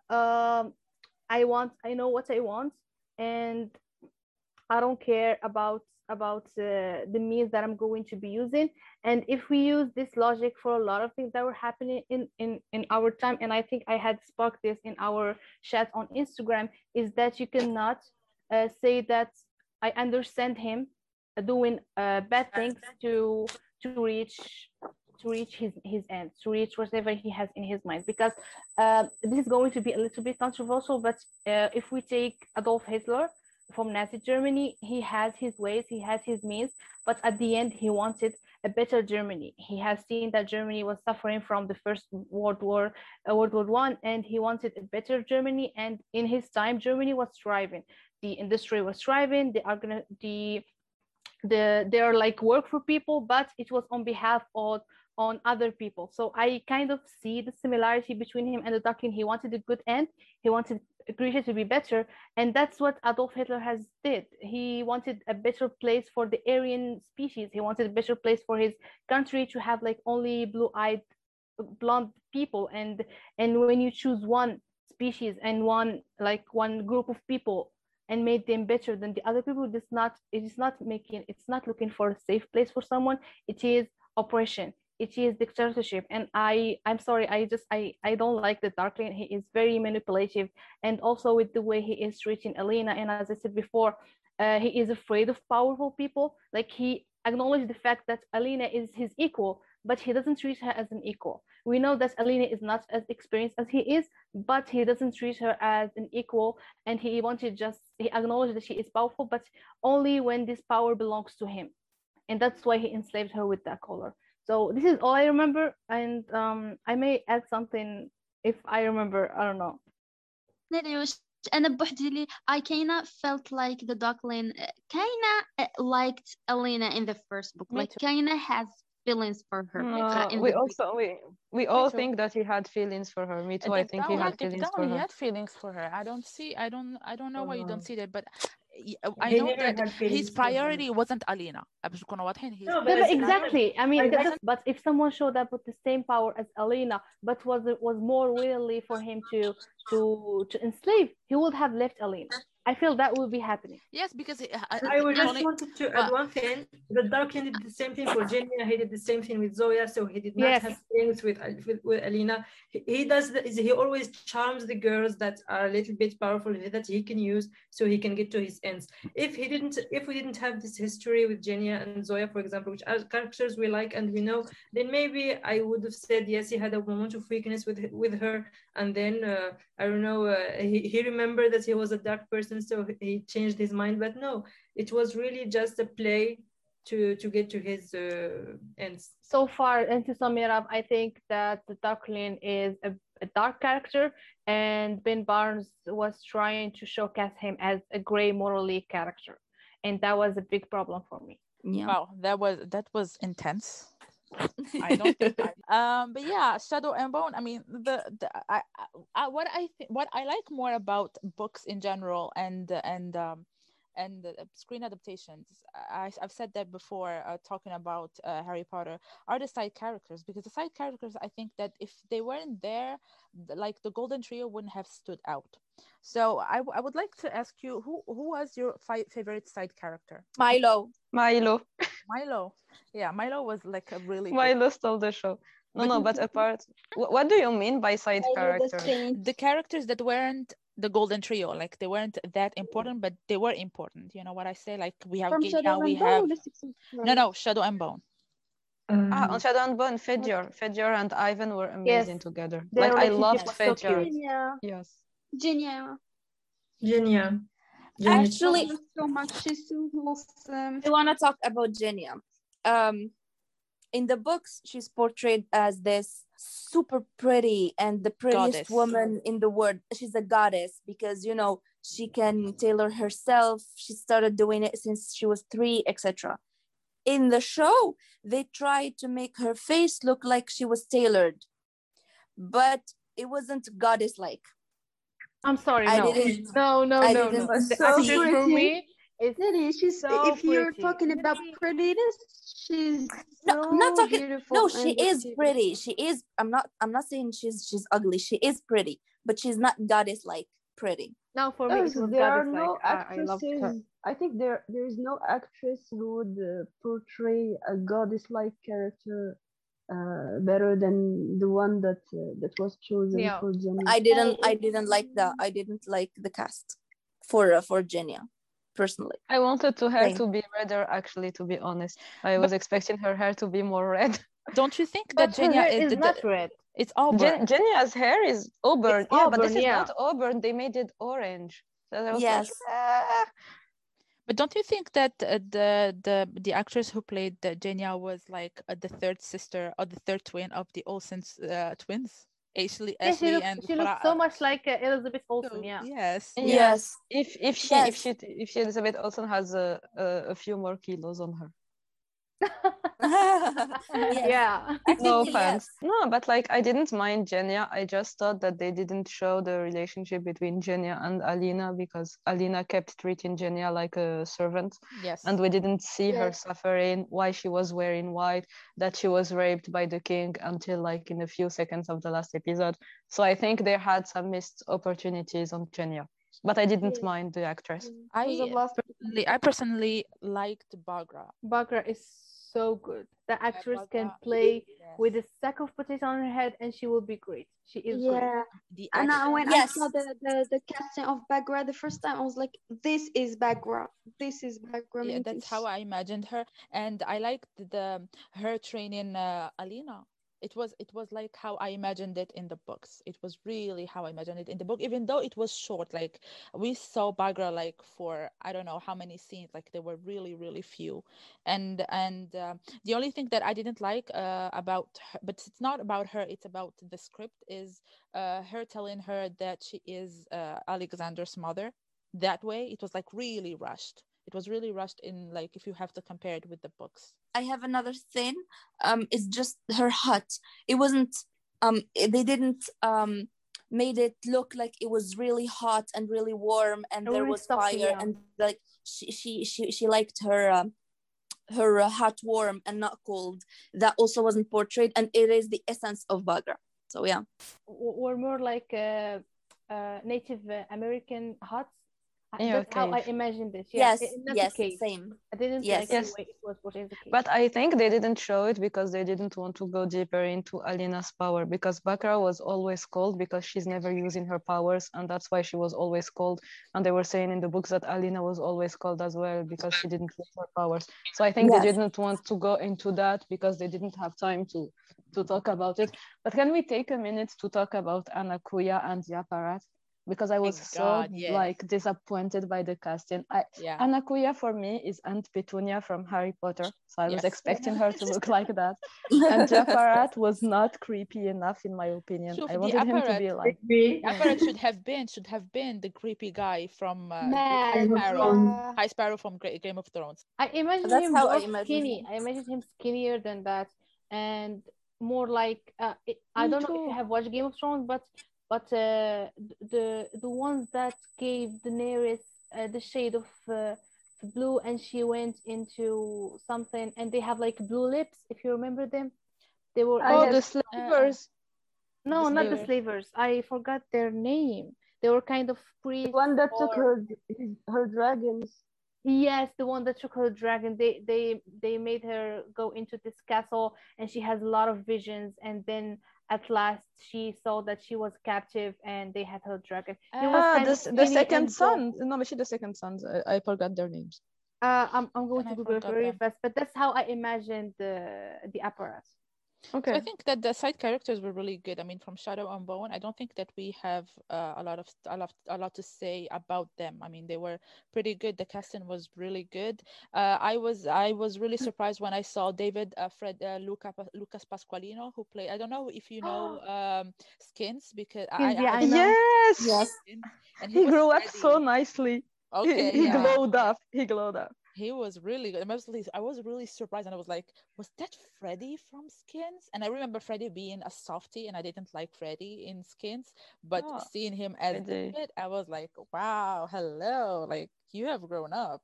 I know what I want, and I don't care about the means that I'm going to be using. And if we use this logic for a lot of things that were happening in our time, and I think I had sparked this in our chat on Instagram, is that you cannot say that I understand him doing bad things to reach his end, to reach whatever he has in his mind, because this is going to be a little bit controversial, but if we take Adolf Hitler from Nazi Germany, he has his ways, he has his means, but at the end he wanted a better Germany. He has seen that Germany was suffering from the First World War, World War One, and he wanted a better Germany. And in his time, Germany was thriving. The industry was thriving. They are like work for people, but it was on behalf of on other people. So I kind of see the similarity between him and the Darkling. He wanted a good end. He wanted Grisha to be better, and that's what Adolf Hitler has did. He wanted a better place for the Aryan species. He wanted a better place for his country to have like only blue-eyed, blonde people. And when you choose one species and one group of people and made them better than the other people, it's not looking for a safe place for someone. It is oppression. it is dictatorship. And I'm sorry, I don't like the Darkling. He is very manipulative, and also with the way he is treating Alina. And as I said before, he is afraid of powerful people. Like, he acknowledged the fact that Alina is his equal, but he doesn't treat her as an equal. We know that Alina is not as experienced as he is, but he doesn't treat her as an equal, and he acknowledged that she is powerful, but only when this power belongs to him. And that's why he enslaved her with that collar. So this is all I remember, and I may add something if I remember. I don't know. أنا بوحدي لي I kinda felt like the Darkling kinda liked Alina in the first book. Like, kinda has feelings for her. We all think that he had feelings for her. Me too. I think he had feelings for her. He had feelings for her. I don't know why you don't see that, but I know that his priority wasn't Alina. Exactly. I mean, but if someone showed up with the same power as Alina, but was more willingly for him to enslave, he would have left Alina. I feel that will be happening. Yes, because I just wanted to add one thing. The Darkling did the same thing for Genia. He did the same thing with Zoya. So he did not have feelings with Alina. He always charms the girls that are a little bit powerful that he can use so he can get to his ends. If we didn't have this history with Genia and Zoya, for example, which are characters we like and we know, then maybe I would have said yes, he had a moment of weakness with her, and then I don't know, he remembered that he was a dark person, so he changed his mind. But no, it was really just a play to get to his ends. So far, and to sum it up, I think that the Darkling is a dark character, and Ben Barnes was trying to showcase him as a gray morally character, and that was a big problem for me. Yeah. Wow, that was intense. I don't think but yeah, Shadow and Bone, I mean, what I like more about books in general and screen adaptations, I've said that before, talking about Harry Potter, are the side characters, because the side characters, I think that if they weren't there, like the Golden Trio wouldn't have stood out. So I would like to ask you, who was your favorite side character? Milo. Yeah, Milo was like a really Milo stole the show. No, but apart, what do you mean by side characters? The characters that weren't the Golden Trio, like they weren't that important, but they were important. You know what I say? Like, we have Genya, we have no Shadow and Bone. On Shadow and Bone, Fedor and Ivan were amazing together. Like, I loved Fedor. Yes. Genia. Actually, so much. She's so wholesome. I want to talk about Genia. In the books, she's portrayed as this super pretty and the prettiest woman in the world. She's a goddess because, you know, she can tailor herself. She started doing it since she was 3, etc. In the show, they tried to make her face look like she was tailored, but it wasn't goddess-like. I'm sorry, no. No. The actress for me, she's so if you're pretty. talking about prettiness, she's not talking beautiful. No, she is pretty. She is. I'm not saying she's ugly. She is pretty, but she's not goddess like pretty. No, for me, there are no actresses. I think there is no actress who would portray a goddess like character better than the one that was chosen for Genia. I didn't like the cast for Genia. Personally, I wanted her to be redder, actually, to be honest. I was expecting her hair to be more red. Don't you think that Genia is not red? It's auburn. Genia's hair is auburn. It's auburn, but this is not auburn. They made it orange. So I was yes. But don't you think that the actress who played Genia was like the third sister or the third twin of the Olsen twins? Ashley she looks so much like Elizabeth Olsen. Yes. If Elizabeth Olsen has a few more kilos on her. Yeah. No offense. No, but like, I didn't mind Genia. I just thought that they didn't show the relationship between Genia and Alina, because Alina kept treating Genia like a servant. Yes. And we didn't see her suffering, why she was wearing white, that she was raped by the king, until like in a few seconds of the last episode. So I think they had some missed opportunities on Genia. But I didn't mind the actress. I personally liked Baghra. Baghra is so good. The actress can play with a sack of potato on her head, and she will be great. She is great. And when I saw the casting of Baghra the first time, I was like, this is Baghra. This is Baghra. Yeah, that's how I imagined her, and I liked her training Alina. It was like how I imagined it in the books. It was really how I imagined it in the book, even though it was short. Like we saw Baghra like for I don't know how many scenes. Like there were really really few, and the only thing that I didn't like about her, but it's not about her. It's about the script. Is her telling her that she is Alexander's mother. That way, it was like really rushed. It was really rushed in like if you have to compare it with the books. I have another thing. It's just her hut. It wasn't. They didn't made it look like it was really hot and really warm, and there was fire, and like she liked her hot warm and not cold. That also wasn't portrayed, and it is the essence of Baghra. So yeah, we're more like Native American huts. Yeah, that's how I imagined this. Yes, case. Same. I didn't like the way it was portrayed the case. But I think they didn't show it because they didn't want to go deeper into Alina's power, because Baghra was always cold because she's never using her powers, and that's why she was always cold. And they were saying in the books that Alina was always cold as well because she didn't use her powers. So I think they didn't want to go into that because they didn't have time to talk about it. But can we take a minute to talk about Anakuya and the apparat? Because I was like disappointed by the casting. Anakuya for me is Aunt Petunia from Harry Potter, so I was expecting her to look like that. And Japarat was not creepy enough, in my opinion. I wanted him to be like. Apparat should have been the creepy guy from High Sparrow from Game of Thrones. I imagined him more skinny. I imagined him skinnier than that, and more like I don't know if you have watched Game of Thrones, but the ones that gave Daenerys the shade of blue, and she went into something, and they have like blue lips, if you remember them. They were the slavers. No, not the slavers. I forgot their name. They were kind of priests. The one that took her dragons. Yes, the one that took her dragon. They made her go into this castle, and she has a lot of visions, and then at last she saw that she was captive, and they had her dragon. The second son. No, but the second sons. I forgot their names. I'm going to Google very fast, but that's how I imagined the apparatus. Okay. So I think that the side characters were really good. I mean, from Shadow and Bone, I don't think that we have a lot to say about them. I mean, they were pretty good. The casting was really good. I was really surprised when I saw David Lucas Pasqualino, who played. I don't know if you know Skins, because I know. Yes. And he grew up so nicely. Okay, he glowed up. He was really good. I was really surprised, and I was like, was that Freddy from Skins? And I remember Freddy being a softie, and I didn't like Freddy in Skins, but seeing him as David, I was like, wow, hello, like you have grown up.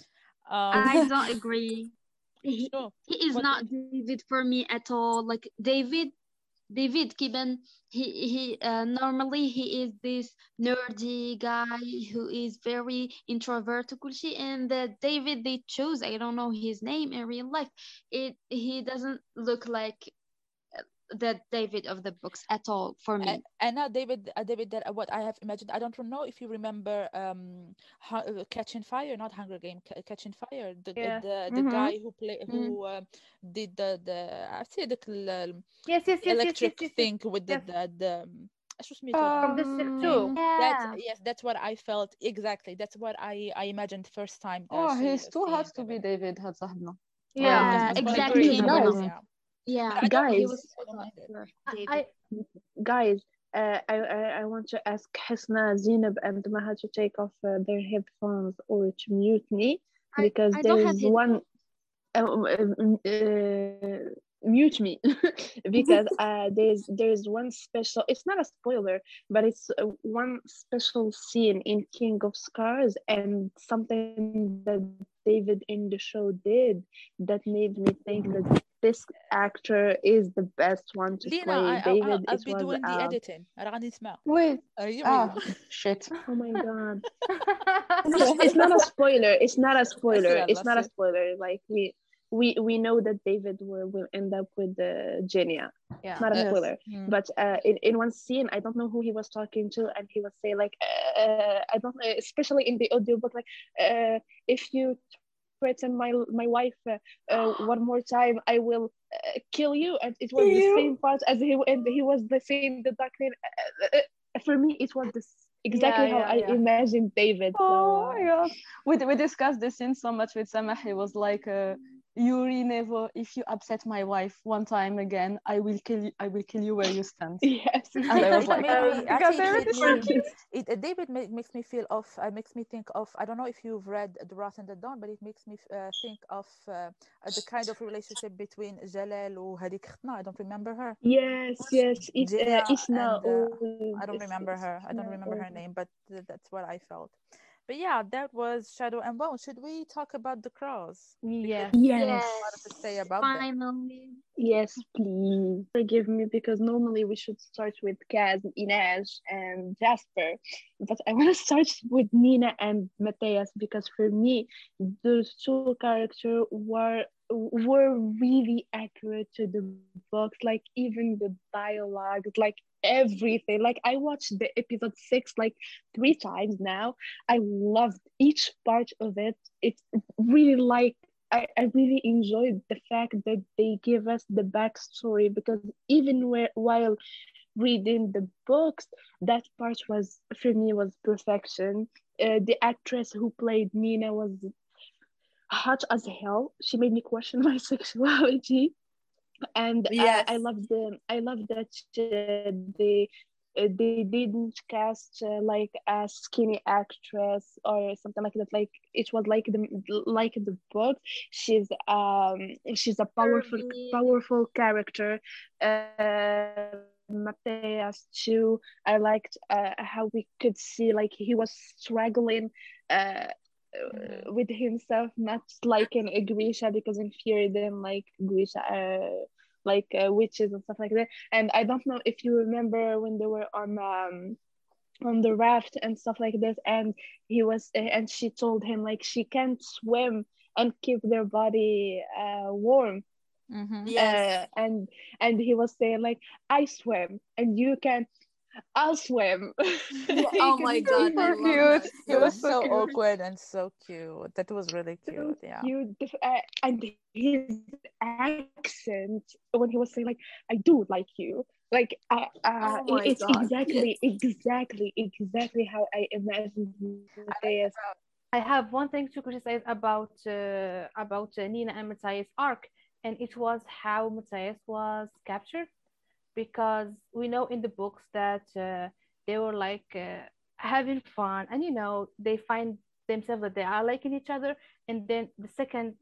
I don't agree. He is not David for me at all. Like David Kibben, he normally he is this nerdy guy who is very introvert, and the David they chose, I don't know his name in real life. He doesn't look like the David of the books at all for me. And now David, that what I have imagined. I don't know if you remember Catching Fire, not Hunger Game, Catching Fire. The guy who did the I say the electric thing with the from the too. That's what I felt exactly. That's what I imagined first time. He's too hot to be David Hatzahna. Yeah, exactly. Yeah, guys, I want to ask Hasna, Zinab, and Maha to take off their headphones or to mute me, because there's one. Mute me because there's one special. It's not a spoiler, but it's one special scene in King of Scars, and something that David in the show did that made me think that this actor is the best one to play David. I'll be doing the editing. Wait. Shit. Oh my god. It's not a spoiler. It's not a spoiler. Like we know that David will end up with Genia. Yeah. Not a spoiler, but in one scene, I don't know who he was talking to, and he was saying like, I don't know, especially in the audiobook, like, if you threaten my wife one more time, I will kill you. And it was the same part as he was the same the Dark Knight. For me, it was exactly how I imagined David. Oh, yeah. We discussed this scene so much with Samah. He was like, Yuri, never, if you upset my wife one time again, I will kill you where you stand. Yes. And I was like, David makes me feel of, makes me think of, I don't know if you've read The Wrath and the Dawn, but it makes me think of the kind of relationship between Jalal and Hadik Khatna. I don't remember her. Yes. It's Isna. I don't remember her. I don't remember her name, but that's what I felt. But yeah, that was Shadow and Bone. Should we talk about the crows? Yes. What to say about Finally. them? Yes, please. Forgive me, because normally we should start with Kaz, Inez, and Jasper. But I want to start with Nina and Matthias, because for me, those two characters were really accurate to the books, like even the dialogue, like everything. Like I watched the episode 6 like 3 times now. I loved each part of it. It's really like I really enjoyed the fact that they give us the backstory, because even while reading the books, that part was, for me, was perfection. The actress who played Nina was hot as hell. She made me question my sexuality, and I love that they didn't cast like a skinny actress or something like that. Like it was like the book. She's a powerful character. Matthias too. I liked how we could see like he was struggling with himself, not like in Grisha, because in Fury then like Grisha witches and stuff like that. And I don't know if you remember when they were on the raft and stuff like this, and she told him like she can't swim and keep their body warm. Yes. And he was saying like, I swim and you can, I'll swim. Oh my god, so cute. He was so awkward and so cute. That was really cute. Yeah. And his accent when he was saying like, I do like you, like it's exactly how I imagined Matthias. I have one thing to criticize about Nina and Matthias' arc, and it was how Matthias was captured, because we know in the books that they were like having fun, and they find themselves that they are liking each other, and then the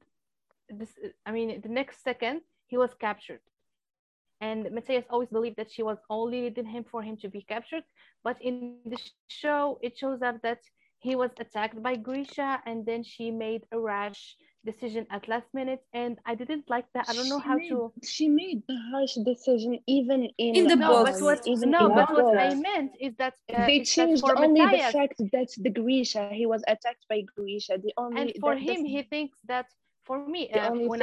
next second he was captured. And Matthias always believed that she was only leading him for him to be captured, but in the show it shows up that he was attacked by Grisha, and then she made a rash decision at last minute, and I didn't like that. I don't know she made the harsh decision even in the books. books. What I meant is that they changed only Matthias, the fact that the Grisha, he was attacked by Grisha. And for him, he thinks that. For me, what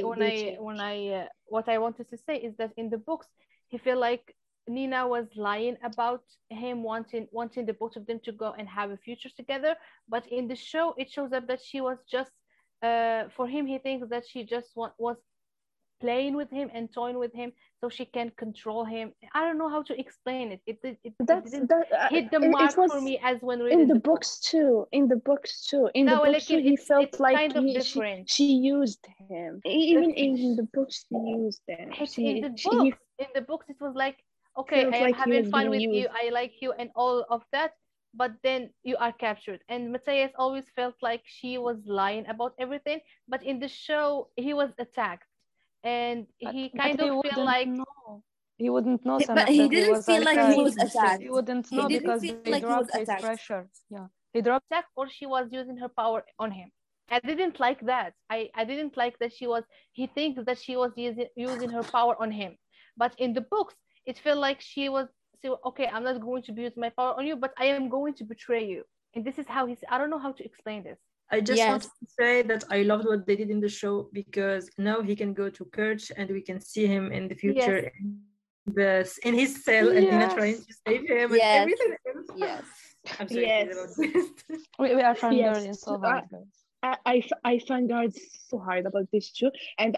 I wanted to say is that in the books, he felt like Nina was lying about him wanting the both of them to go and have a future together. But in the show, it shows up that she was just, for him, he thinks that she just was playing with him and toying with him so she can control him. I don't know how to explain it. It didn't hit the mark for me as when reading in the books too. In the books too, he felt like kind of different. She used him. Even in the books, she used him. In the books, it was like, okay, I am having fun with you, I like you, and all of that. But then you are captured. And Matthias always felt like she was lying about everything. But in the show, he was attacked. And he kind of feel like he wouldn't know. But he didn't feel like he was attacked. He wouldn't know because they dropped his pressure. Yeah, he dropped attack, or she was using her power on him. I didn't like that. I didn't like that he thinks that she was using her power on him. But in the books, it felt like she was, okay, I'm not going to be using my power on you, but I am going to betray you. And this is how I don't know how to explain this. I just wanted to say that I loved what they did in the show, because now he can go to Kerch and we can see him in the future in his cell, and Nina trying to save him and everything. Yes. I'm so excited about this. We are fangirling so hard, guys. I fangirled so hard about this too, and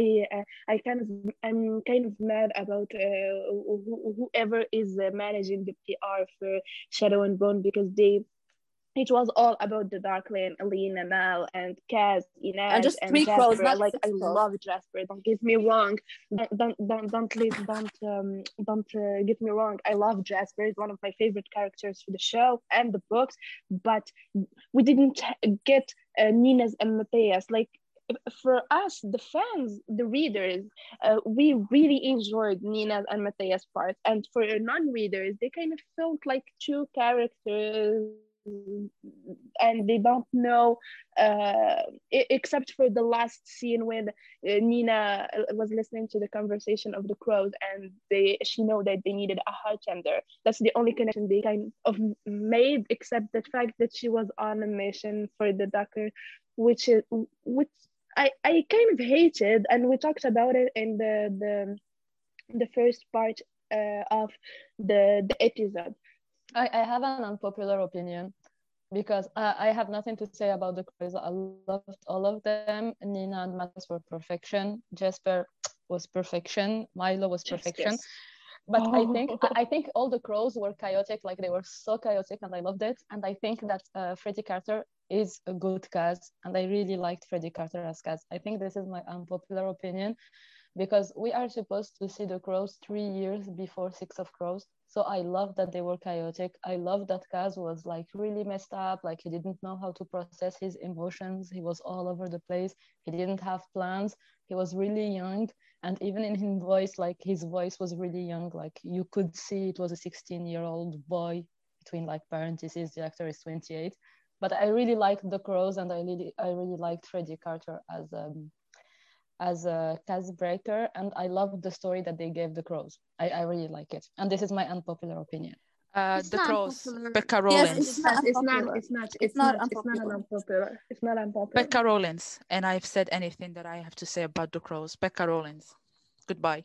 I'm kind of mad about whoever is managing the PR for Shadow and Bone, because it was all about the Dark Lane, Alina, Mal, and Kaz, Inez, and just three Jasper. crows. Not like I crows. love Jasper. Don't get me wrong. Don't get me wrong. I love Jasper. He's one of my favorite characters for the show and the books. But we didn't get Nina's and Matthias. Like, for us, the fans, the readers, we really enjoyed Nina's and Matthias' parts. And for non-readers, they kind of felt like two characters, and they don't know, except for the last scene when Nina was listening to the conversation of the crows, and she know that they needed a bartender. That's the only connection they kind of made, except the fact that she was on a mission for the Doctor, which I kind of hated, and we talked about it in the first part of the episode. I have an unpopular opinion, because I have nothing to say about the crows. I loved all of them. Nina and Matthias were perfection. Jasper was perfection. Milo was perfection. Yes. But I think all the crows were chaotic. Like, they were so chaotic, and I loved it. And I think that Freddie Carter is a good Kaz, and I really liked Freddie Carter as Kaz. I think this is my unpopular opinion, because we are supposed to see the crows 3 years before Six of Crows. So I love that they were chaotic. I love that Kaz was like really messed up. Like, he didn't know how to process his emotions. He was all over the place. He didn't have plans. He was really young. And even in his voice, like, his voice was really young. Like, you could see it was a 16-year-old boy, between like parentheses, the actor is 28. But I really liked the crows, and I really liked Freddie Carter as a Kaz breaker, and I love the story that they gave the crows. I really like it, and this is my unpopular opinion. The crows, Becca Rollins. Yes, it's not unpopular. It's not unpopular. Becca Rollins, and I've said anything that I have to say about the crows. Becca Rollins. Goodbye.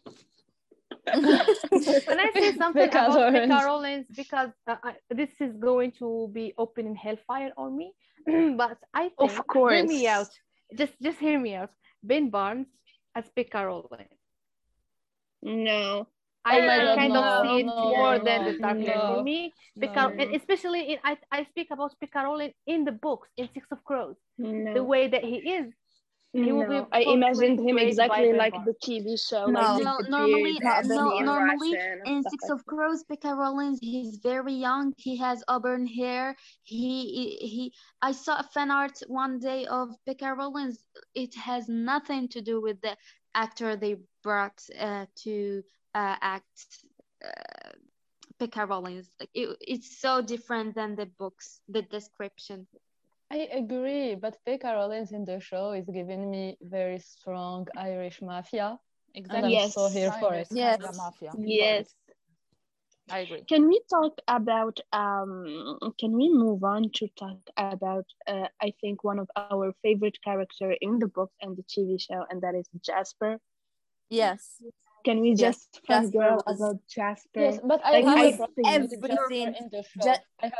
When I say something about Becca Rollins, because this is going to be opening hellfire on me, but I think, of course, hear me out. Just hear me out. Ben Barnes as Becca Rollins. No. I kind of see it more than the Dark Lane for me. And especially I speak about Becca Rollins in the books, in Six of Crows. The way that he is. I imagined him exactly like the TV show. Normally in Six of Crows, Becca Rollins, he's very young. He has auburn hair. I saw a fan art one day of Becca Rollins. It has nothing to do with the actor they brought to act Becca Rollins. Like, it's so different than the books, the description. I agree, but Becca Rollins in the show is giving me very strong Irish mafia. Exactly. And I'm so here for it. Yes. Mafia. Yes. I agree. Can we talk about, can we move on to talk about, I think, one of our favorite characters in the books and the TV show, and that is Jasper? Yes. Can we just fangirl about Jasper? Yes, but I have everything in the show.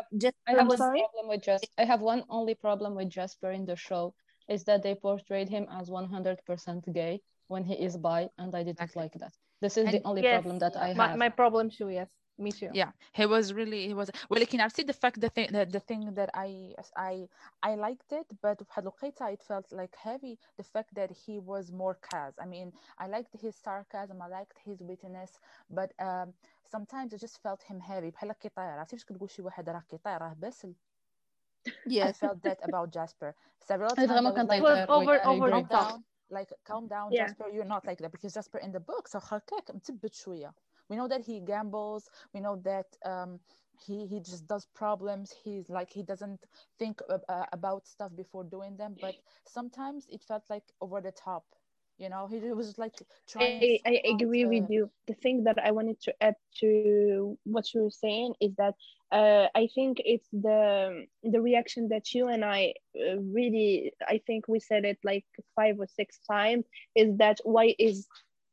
I have one only problem with Jasper in the show, is that they portrayed him as 100% gay when he is bi, and I didn't like that. This is the only problem that I have. My problem too, yes. Me too. Yeah, he was well. Like, I see the fact, the thing that I liked it, but it felt like heavy. The fact that he was more Kaz. I mean, I liked his sarcasm, I liked his wittiness, but sometimes I just felt him heavy. بحال كي طاير. عرفتي باش كتقول شي واحد راه كي طاير راه باسل. I felt that about Jasper several times. I was like, over the top. Like, calm down, Jasper. You're not like that, because Jasper in the books هكاك مثبت شوية. We know that he gambles. We know that he just does problems. He's like, he doesn't think about stuff before doing them. But sometimes it felt like over the top. You know, he was like trying. I agree with you. The thing that I wanted to add to what you were saying is that I think it's the reaction that you and I really, I think we said it like 5 or 6 times, is that why is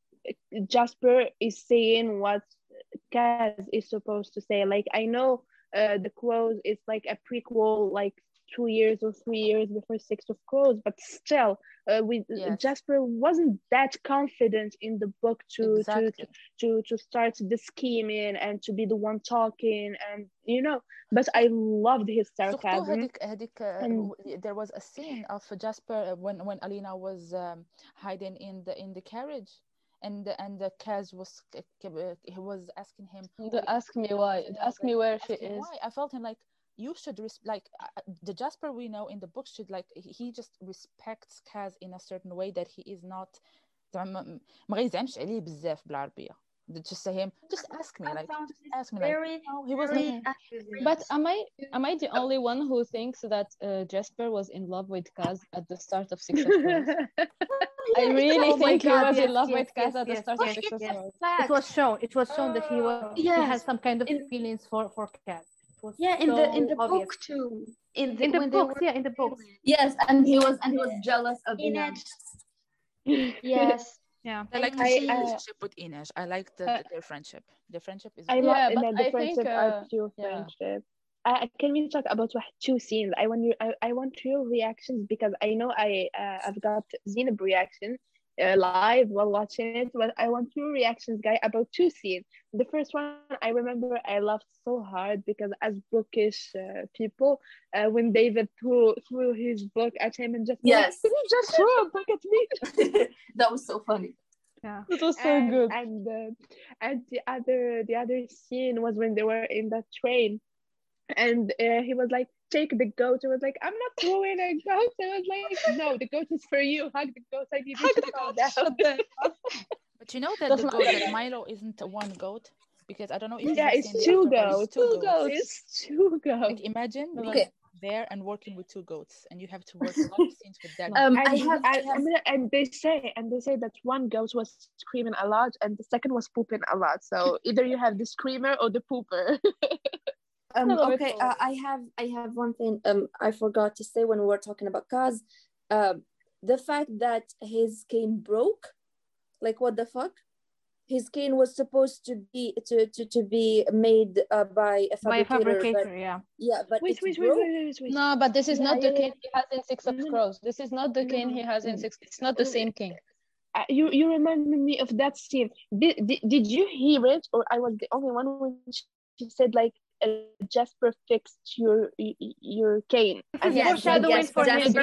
Jasper is saying what Kaz is supposed to say. Like, I know the Crows is like a prequel, like 2 years or 3 years before Six of Crows, but still, Jasper wasn't that confident in the book to start the scheming and to be the one talking, and you know. But I loved his sarcasm. There was a scene of Jasper when Alina was hiding in the carriage. And the Kaz was he was asking him, ask me why, ask me where she is. Why? I felt him like, you should the Jasper we know in the book should, like, he just respects Kaz in a certain way that he is not ما غيزعمش عليه بزاف بالعربية. Just say him, just ask me, like, just ask me, like, he was like. But am I the only one who thinks that Jasper was in love with Kaz at the start of Six of Crows? I really think he was in love with Kaz at the start of Six of Crows. It was shown that he had some kind of feelings for Kaz. In the book too. In the books. Yes, and he was jealous of Inej. Yes. Yeah, I like the relationship with Inej. I like their friendship. Their friendship is. The friendship are pure friendship. Can we talk about 2 scenes? I want your reactions, because I know I've got Zainab reaction live while watching it, but I want your reactions, guys, about 2 scenes. The first one, I remember I laughed so hard because as bookish people, when David threw his book at him and just did you just throw a book at me? That was so funny. Yeah, it was so good. And the other scene was when they were in that train, and he was like, take the goat. I was like, I'm not throwing a goat. I was like, no, the goat is for you. Hug the goat. I need you to calm down. But you know that that Milo isn't one goat, because I don't know if it's 2 goats. It's 2 goats. Like, imagine being there and working with 2 goats, and you have to work a lot of scenes with that. And they say that one goat was screaming a lot and the second was pooping a lot. So either you have the screamer or the pooper. Okay, I have one thing I forgot to say when we were talking about Kaz. The fact that his cane broke, like, what the fuck? His cane was supposed to be made by a fabricator. But wait. No, but this is not the cane he has in Six of Crows. This is not the cane he has in Six. It's not the same cane. You reminded me of that scene. Did you hear it, or I was the only one when she said, like, Jasper fixed your cane? Foreshadowing for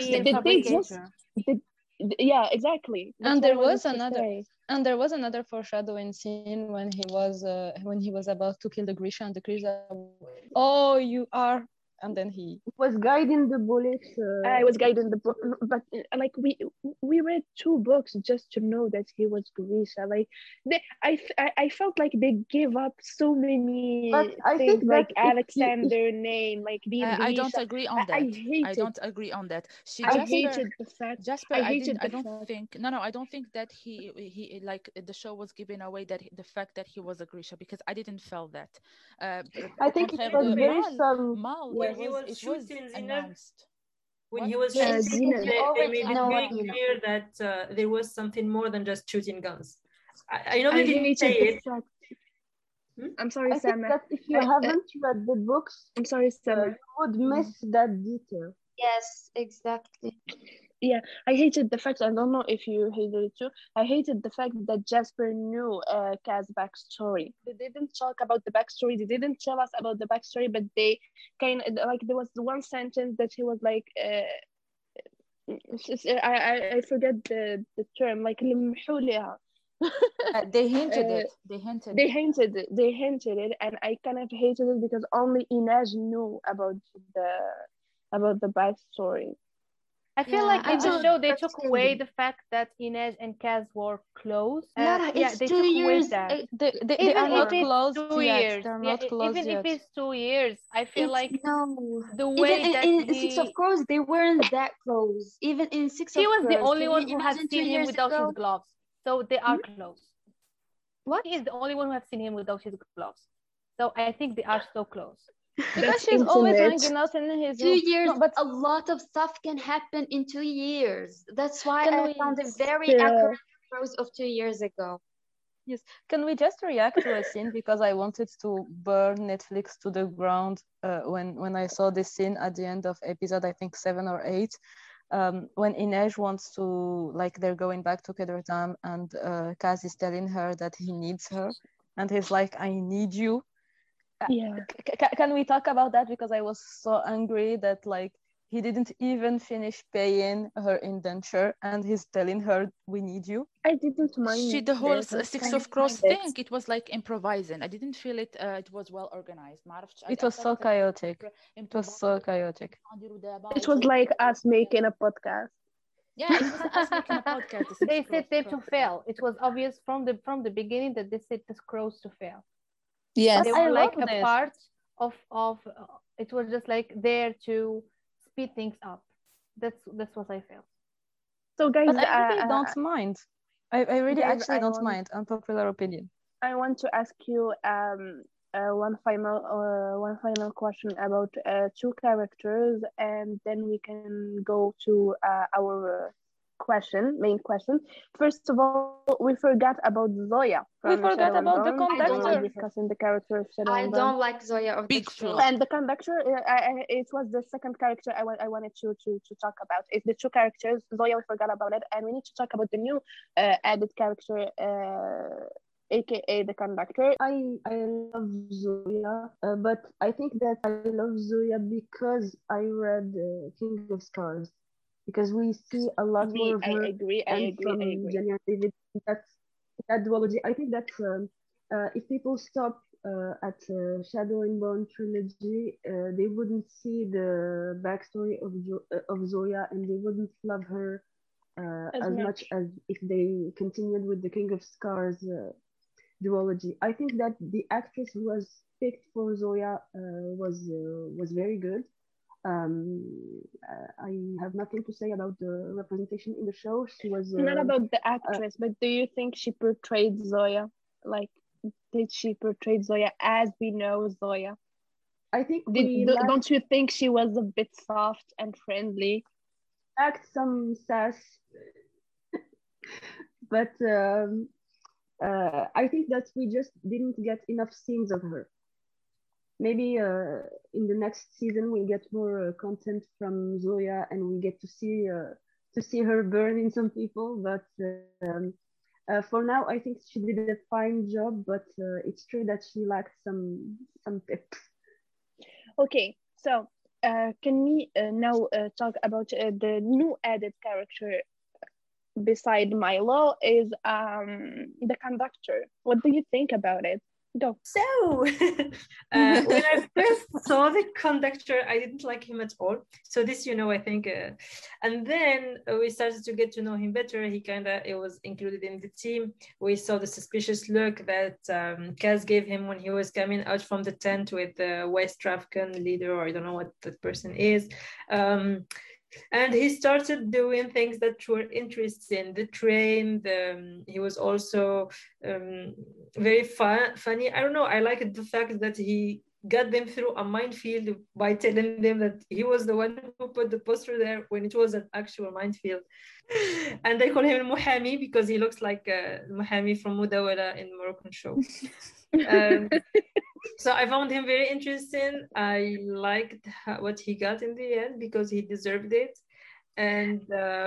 yeah, exactly. And there was another foreshadowing scene when he was about to kill the Grisha, and the Grisha, oh, you are, and then he was guiding the bullets. I was guiding the book, but like we read 2 books just to know that he was Grisha. Like, I felt like they gave up so many things, like Alexander name, like being Grisha. I don't agree on that. I don't agree on that. I hated the fact. Jasper, I don't think that he like the show was giving away that the fact that he was a Grisha, because I didn't feel that. I think it was very Mal, when he was shooting announced. When he was shooting, they made it very clear that there was something more than just shooting guns. I know they didn't say it. I'm sorry, Sam. That if you haven't read the books, I'm sorry, Sam, you would miss that detail. Yes, exactly. Yeah, I hated the fact, I don't know if you hated it too, I hated the fact that Jasper knew Kaz's backstory. They didn't talk about the backstory, they didn't tell us about the backstory, but they kind of, like, there was one sentence that he was like, I forget the term, like, they hinted it, and I kind of hated it because only Inej knew about the backstory. I feel like in the show they took away the fact that Inej and Kaz were close. Lara, it's they 2 took years. away that. They are not close yet. Years, They're not close even yet. if it's 2 years, I feel like no. The way even that in Six of Crows, they weren't that close. Even in Six of Crows, he was the only can one you who has imagine 2 seen him years without ago? his gloves, so they are close. What? He is the only one who has seen him without his gloves, so I think they are so close. Because she's always hanging out in his 2 room. years, No, but a lot of stuff can happen in 2 years. That's why Can I we found it very still- accurate Crows of 2 years ago. yes, can we just react to a scene, because I wanted to burn Netflix to the ground when I saw this scene at the end of episode, I think 7 or 8, when Inej wants to, like, they're going back to Kedardam, and Kaz is telling her that he needs her, and he's like, I need you. Yeah. Can we talk about that? Because I was so angry that, like, he didn't even finish paying her indenture, and he's telling her, we need you. I didn't mind the whole this. I Six kind of Crows mind it. thing, it was like improvising. I didn't feel it. It was well organized. It was so chaotic. It was so chaotic. It was like us making a podcast. Yeah, it was us making a podcast. The Six They Crows set it to podcast. fail. It was obvious from the beginning that they set the Crows to fail. Yes. They I were like love a this. part of it was just like there to speed things up. That's what I felt. So guys, But I really don't mind. I really guys, actually I don't want- mind. Unpopular opinion. I want to ask you one final question about two characters, and then we can go to our main question. First of all, we forgot about Zoya. We from forgot Shadow and about the Bone. When we were conductor. discussing the character of Shadow I and Bone. don't like Zoya of Big the show. flop. And the conductor, it was the second character I wanted to talk about. It's the two characters. Zoya, we forgot about it, and we need to talk about the new added character, aka the conductor. I love Zoya, but I think that I love Zoya because I read King of Scars, because we see a lot more of her. I agree. From Jenny and David, that duology. I think that if people stop at Shadow and Bone trilogy, they wouldn't see the backstory of Zoya, and they wouldn't love her as much as if they continued with the King of Scars duology. I think that the actress who was picked for Zoya was very good. I have nothing to say about the representation in the show. She was Not about the actress, but do you think she portrayed Zoya? Like, did she portray Zoya as we know Zoya? I think don't you think she was a bit soft and friendly? Lacked some sass, but I think that we just didn't get enough scenes of her. Maybe in the next season we'll get more content from Zoya, and we get to see her burning some people. But for now, I think she did a fine job. But it's true that she lacked some tips. Okay, so can we now talk about the new added character beside Milo is the conductor. What do you think about it? Go. So when I first saw the conductor, I didn't like him at all. So this, I think, and then we started to get to know him better. It was included in the team. We saw the suspicious look that Kaz gave him when he was coming out from the tent with the West African leader, or I don't know what that person is. And he started doing things that were interesting. The train, he was also very funny. I don't know, I liked the fact that he got them through a minefield by telling them that he was the one who put the poster there when it was an actual minefield. And they call him Muhami because he looks like Muhami from Mudawara in Moroccan show. So I found him very interesting. I liked what he got in the end because he deserved it. And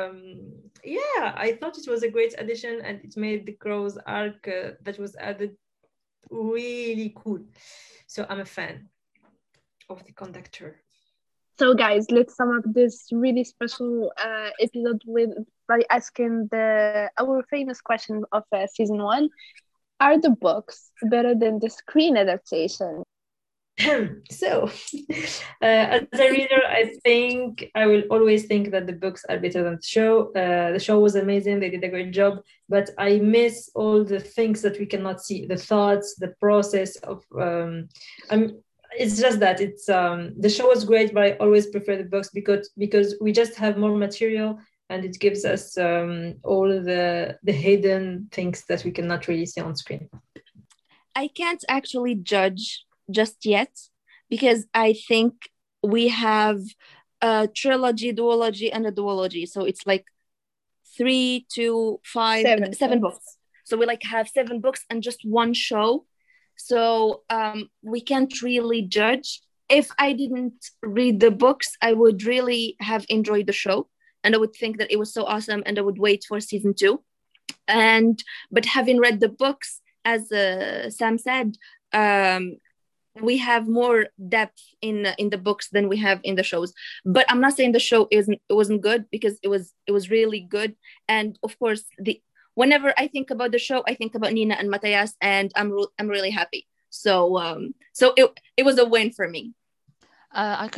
I thought it was a great addition, and it made the Crows arc that was added really cool. So I'm a fan of the conductor. So guys, let's sum up this really special episode by asking our famous question of season 1. Are the books better than the screen adaptation? So, as a reader, I think I will always think that the books are better than the show. The show was amazing; they did a great job, but I miss all the things that we cannot see—the thoughts, the process of. It's just that it's the show was great, but I always prefer the books because we just have more material and it gives us all the hidden things that we cannot really see on screen. I can't actually judge just yet because I think we have a trilogy, duology, and a duology. So it's like 3 to 5, seven books. So we like have 7 books and just one show. So we can't really judge. If I didn't read the books, I would really have enjoyed the show. And I would think that it was so awesome and I would wait for season 2. But having read the books, as Sam said, we have more depth in the books than we have in the shows. But I'm not saying the show wasn't good, because it was really good. And of course, whenever I think about the show, I think about Nina and Matthias, and I'm really happy. So it was a win for me. I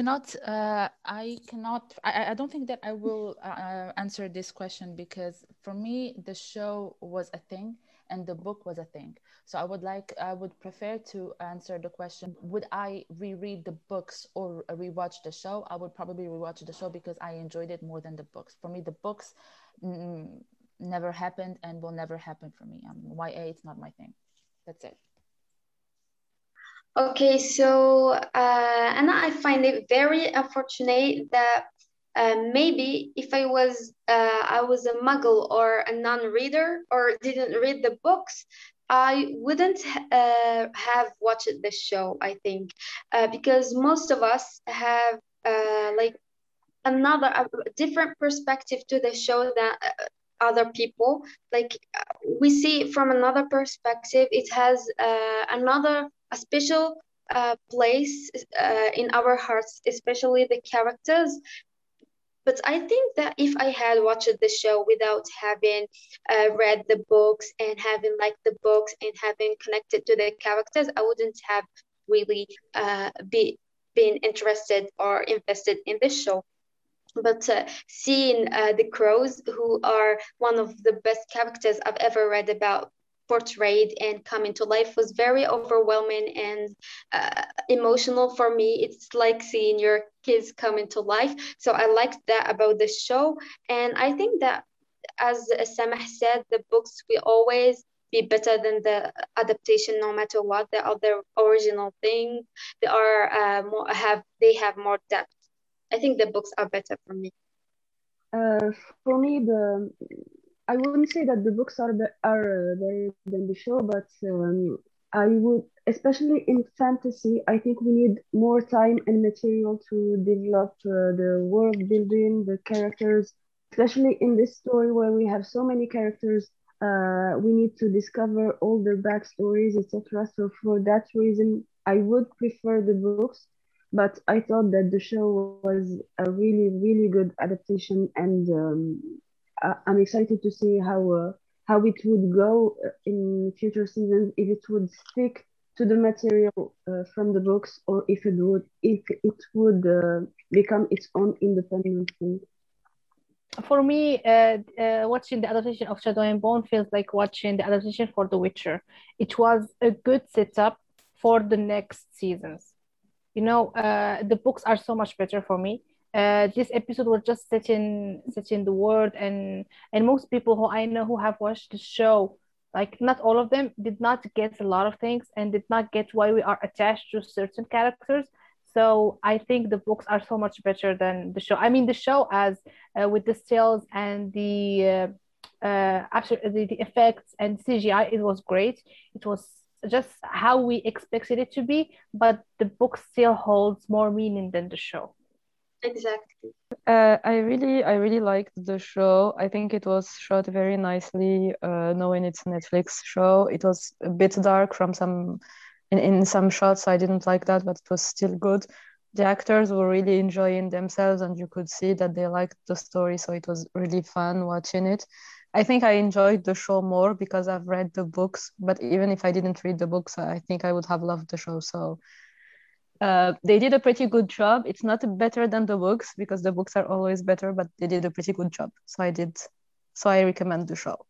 don't think that I will answer this question, because for me the show was a thing and the book was a thing. So I would prefer to answer the question, would I reread the books or rewatch the show? I would probably rewatch the show because I enjoyed it more than the books. For me, the books never happened and will never happen for me. YA, it's not my thing. That's it. Okay, so Anna, I find it very unfortunate that maybe if I was a muggle or a non-reader or didn't read the books, I wouldn't have watched the show, I think, because most of us have like a different perspective to the show than other people. Like we see it from another perspective. It has a special place in our hearts, especially the characters. But I think that if I had watched the show without having read the books and having liked the books and having connected to the characters, I wouldn't have really been interested or invested in the show. But seeing the crows, who are one of the best characters I've ever read about, portrayed and coming to life, was very overwhelming and emotional for me. It's like seeing your kids come into life. So I liked that about the show. And I think that, as Samah said, the books will always be better than the adaptation, no matter what. The other original thing, they have more depth. I think the books are better for me. For me, I wouldn't say that the books are better than the show, but I would, especially in fantasy, I think we need more time and material to develop the world building, the characters, especially in this story where we have so many characters. We need to discover all their backstories, etc. So for that reason, I would prefer the books. But I thought that the show was a really, really good adaptation, and I'm excited to see how it would go in future seasons, if it would stick to the material from the books, or if it would become its own independent thing. For me, watching the adaptation of Shadow and Bone feels like watching the adaptation for The Witcher. It was a good setup for the next seasons. You know, the books are so much better for me. This episode was just setting the world, and most people who I know who have watched the show, like not all of them, did not get a lot of things and did not get why we are attached to certain characters. So I think the books are so much better than the show. I mean, the show, as with the stills and the effects and CGI, it was great. It was just how we expected it to be, but the book still holds more meaning than the show. Exactly. I really liked the show. I think it was shot very nicely. Knowing it's a Netflix show, it was a bit dark from in some shots. I didn't like that, but it was still good. The actors were really enjoying themselves, and you could see that they liked the story. So it was really fun watching it. I think I enjoyed the show more because I've read the books, but even if I didn't read the books, I think I would have loved the show. So they did a pretty good job. It's not better than the books because the books are always better, but they did a pretty good job. So I recommend the show.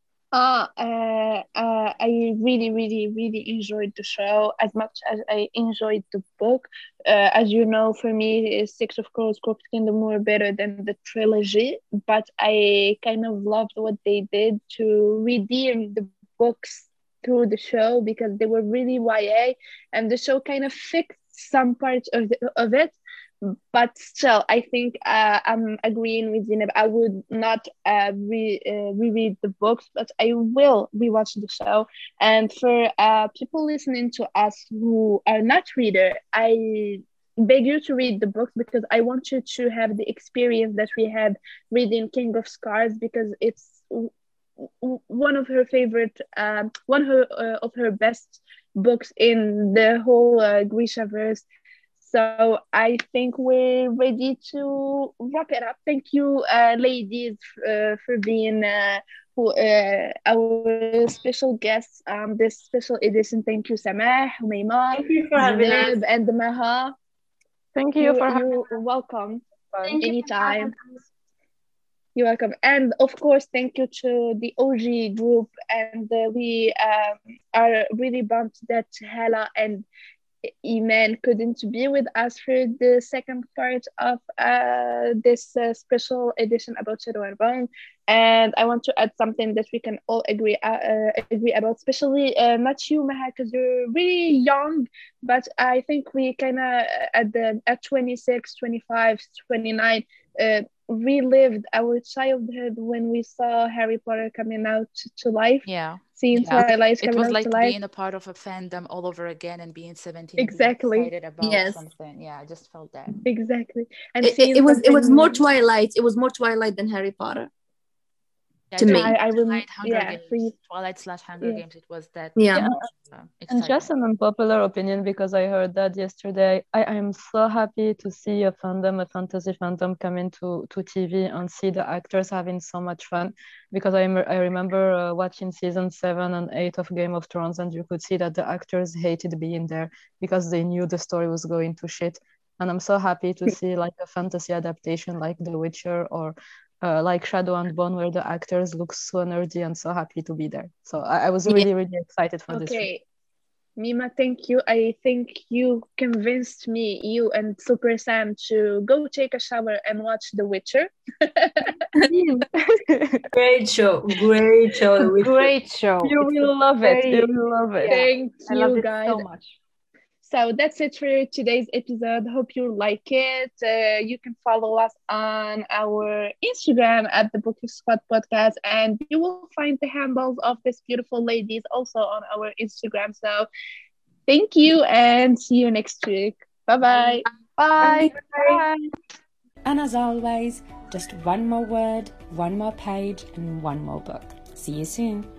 I really, really, really enjoyed the show as much as I enjoyed the book. As you know, for me, Six of Crows, Crooked Kingdom were better than the trilogy, but I kind of loved what they did to redeem the books through the show because they were really YA, and the show kind of fixed some parts of it. But still, I think I'm agreeing with Zineb. I would not reread the books, but I will rewatch the show. And for people listening to us who are not reader, I beg you to read the books because I want you to have the experience that we had reading King of Scars because it's one of her favorite, of her best books in the whole Grishaverse. So I think we're ready to wrap it up. Thank you, ladies, for being our special guests this special edition. Thank you, Samah, Humaima, Zineb, and Maha. Thank you for having us. You're welcome. Thank Anytime. You're welcome. And of course, thank you to the OG group. And we are really bummed that Hala and Iman couldn't be with us for the second part of this special edition about Shadow and Bone. And I want to add something that we can all agree about, especially not you, Maha, because you're really young, but I think we kind of at 26, 25, 29 relived our childhood when we saw Harry Potter coming out to life. Yeah. Seeing Twilight coming out to life. It was like being a part of a fandom all over again and being 17. Exactly. Being excited about something. Yeah, I just felt that. Exactly. And it was more Twilight. It was more Twilight than Harry Potter. Yeah, to me. Twilight/Hunger Games. It was that. Yeah. And just an unpopular opinion, because I heard that yesterday, I am so happy to see a fantasy fandom come into TV and see the actors having so much fun, because I remember watching season 7 and 8 of Game of Thrones, and you could see that the actors hated being there because they knew the story was going to shit. And I'm so happy to see like a fantasy adaptation like The Witcher or like Shadow and Bone, where the actors look so nerdy, and so happy to be there. So I was really, really excited for this. Okay, Mima, thank you. I think you convinced me, you and Super Sam, to go take a shower and watch The Witcher. Great show. Great show. Great show. You will love it. You will love it. Thank I love you, it guys. so much. So that's it for today's episode. Hope you like it. You can follow us on our Instagram at the Book Squad Podcast, and you will find the handles of these beautiful ladies also on our Instagram. So thank you and see you next week. Bye-bye. Bye. Bye. And as always, just one more word, one more page, and one more book. See you soon.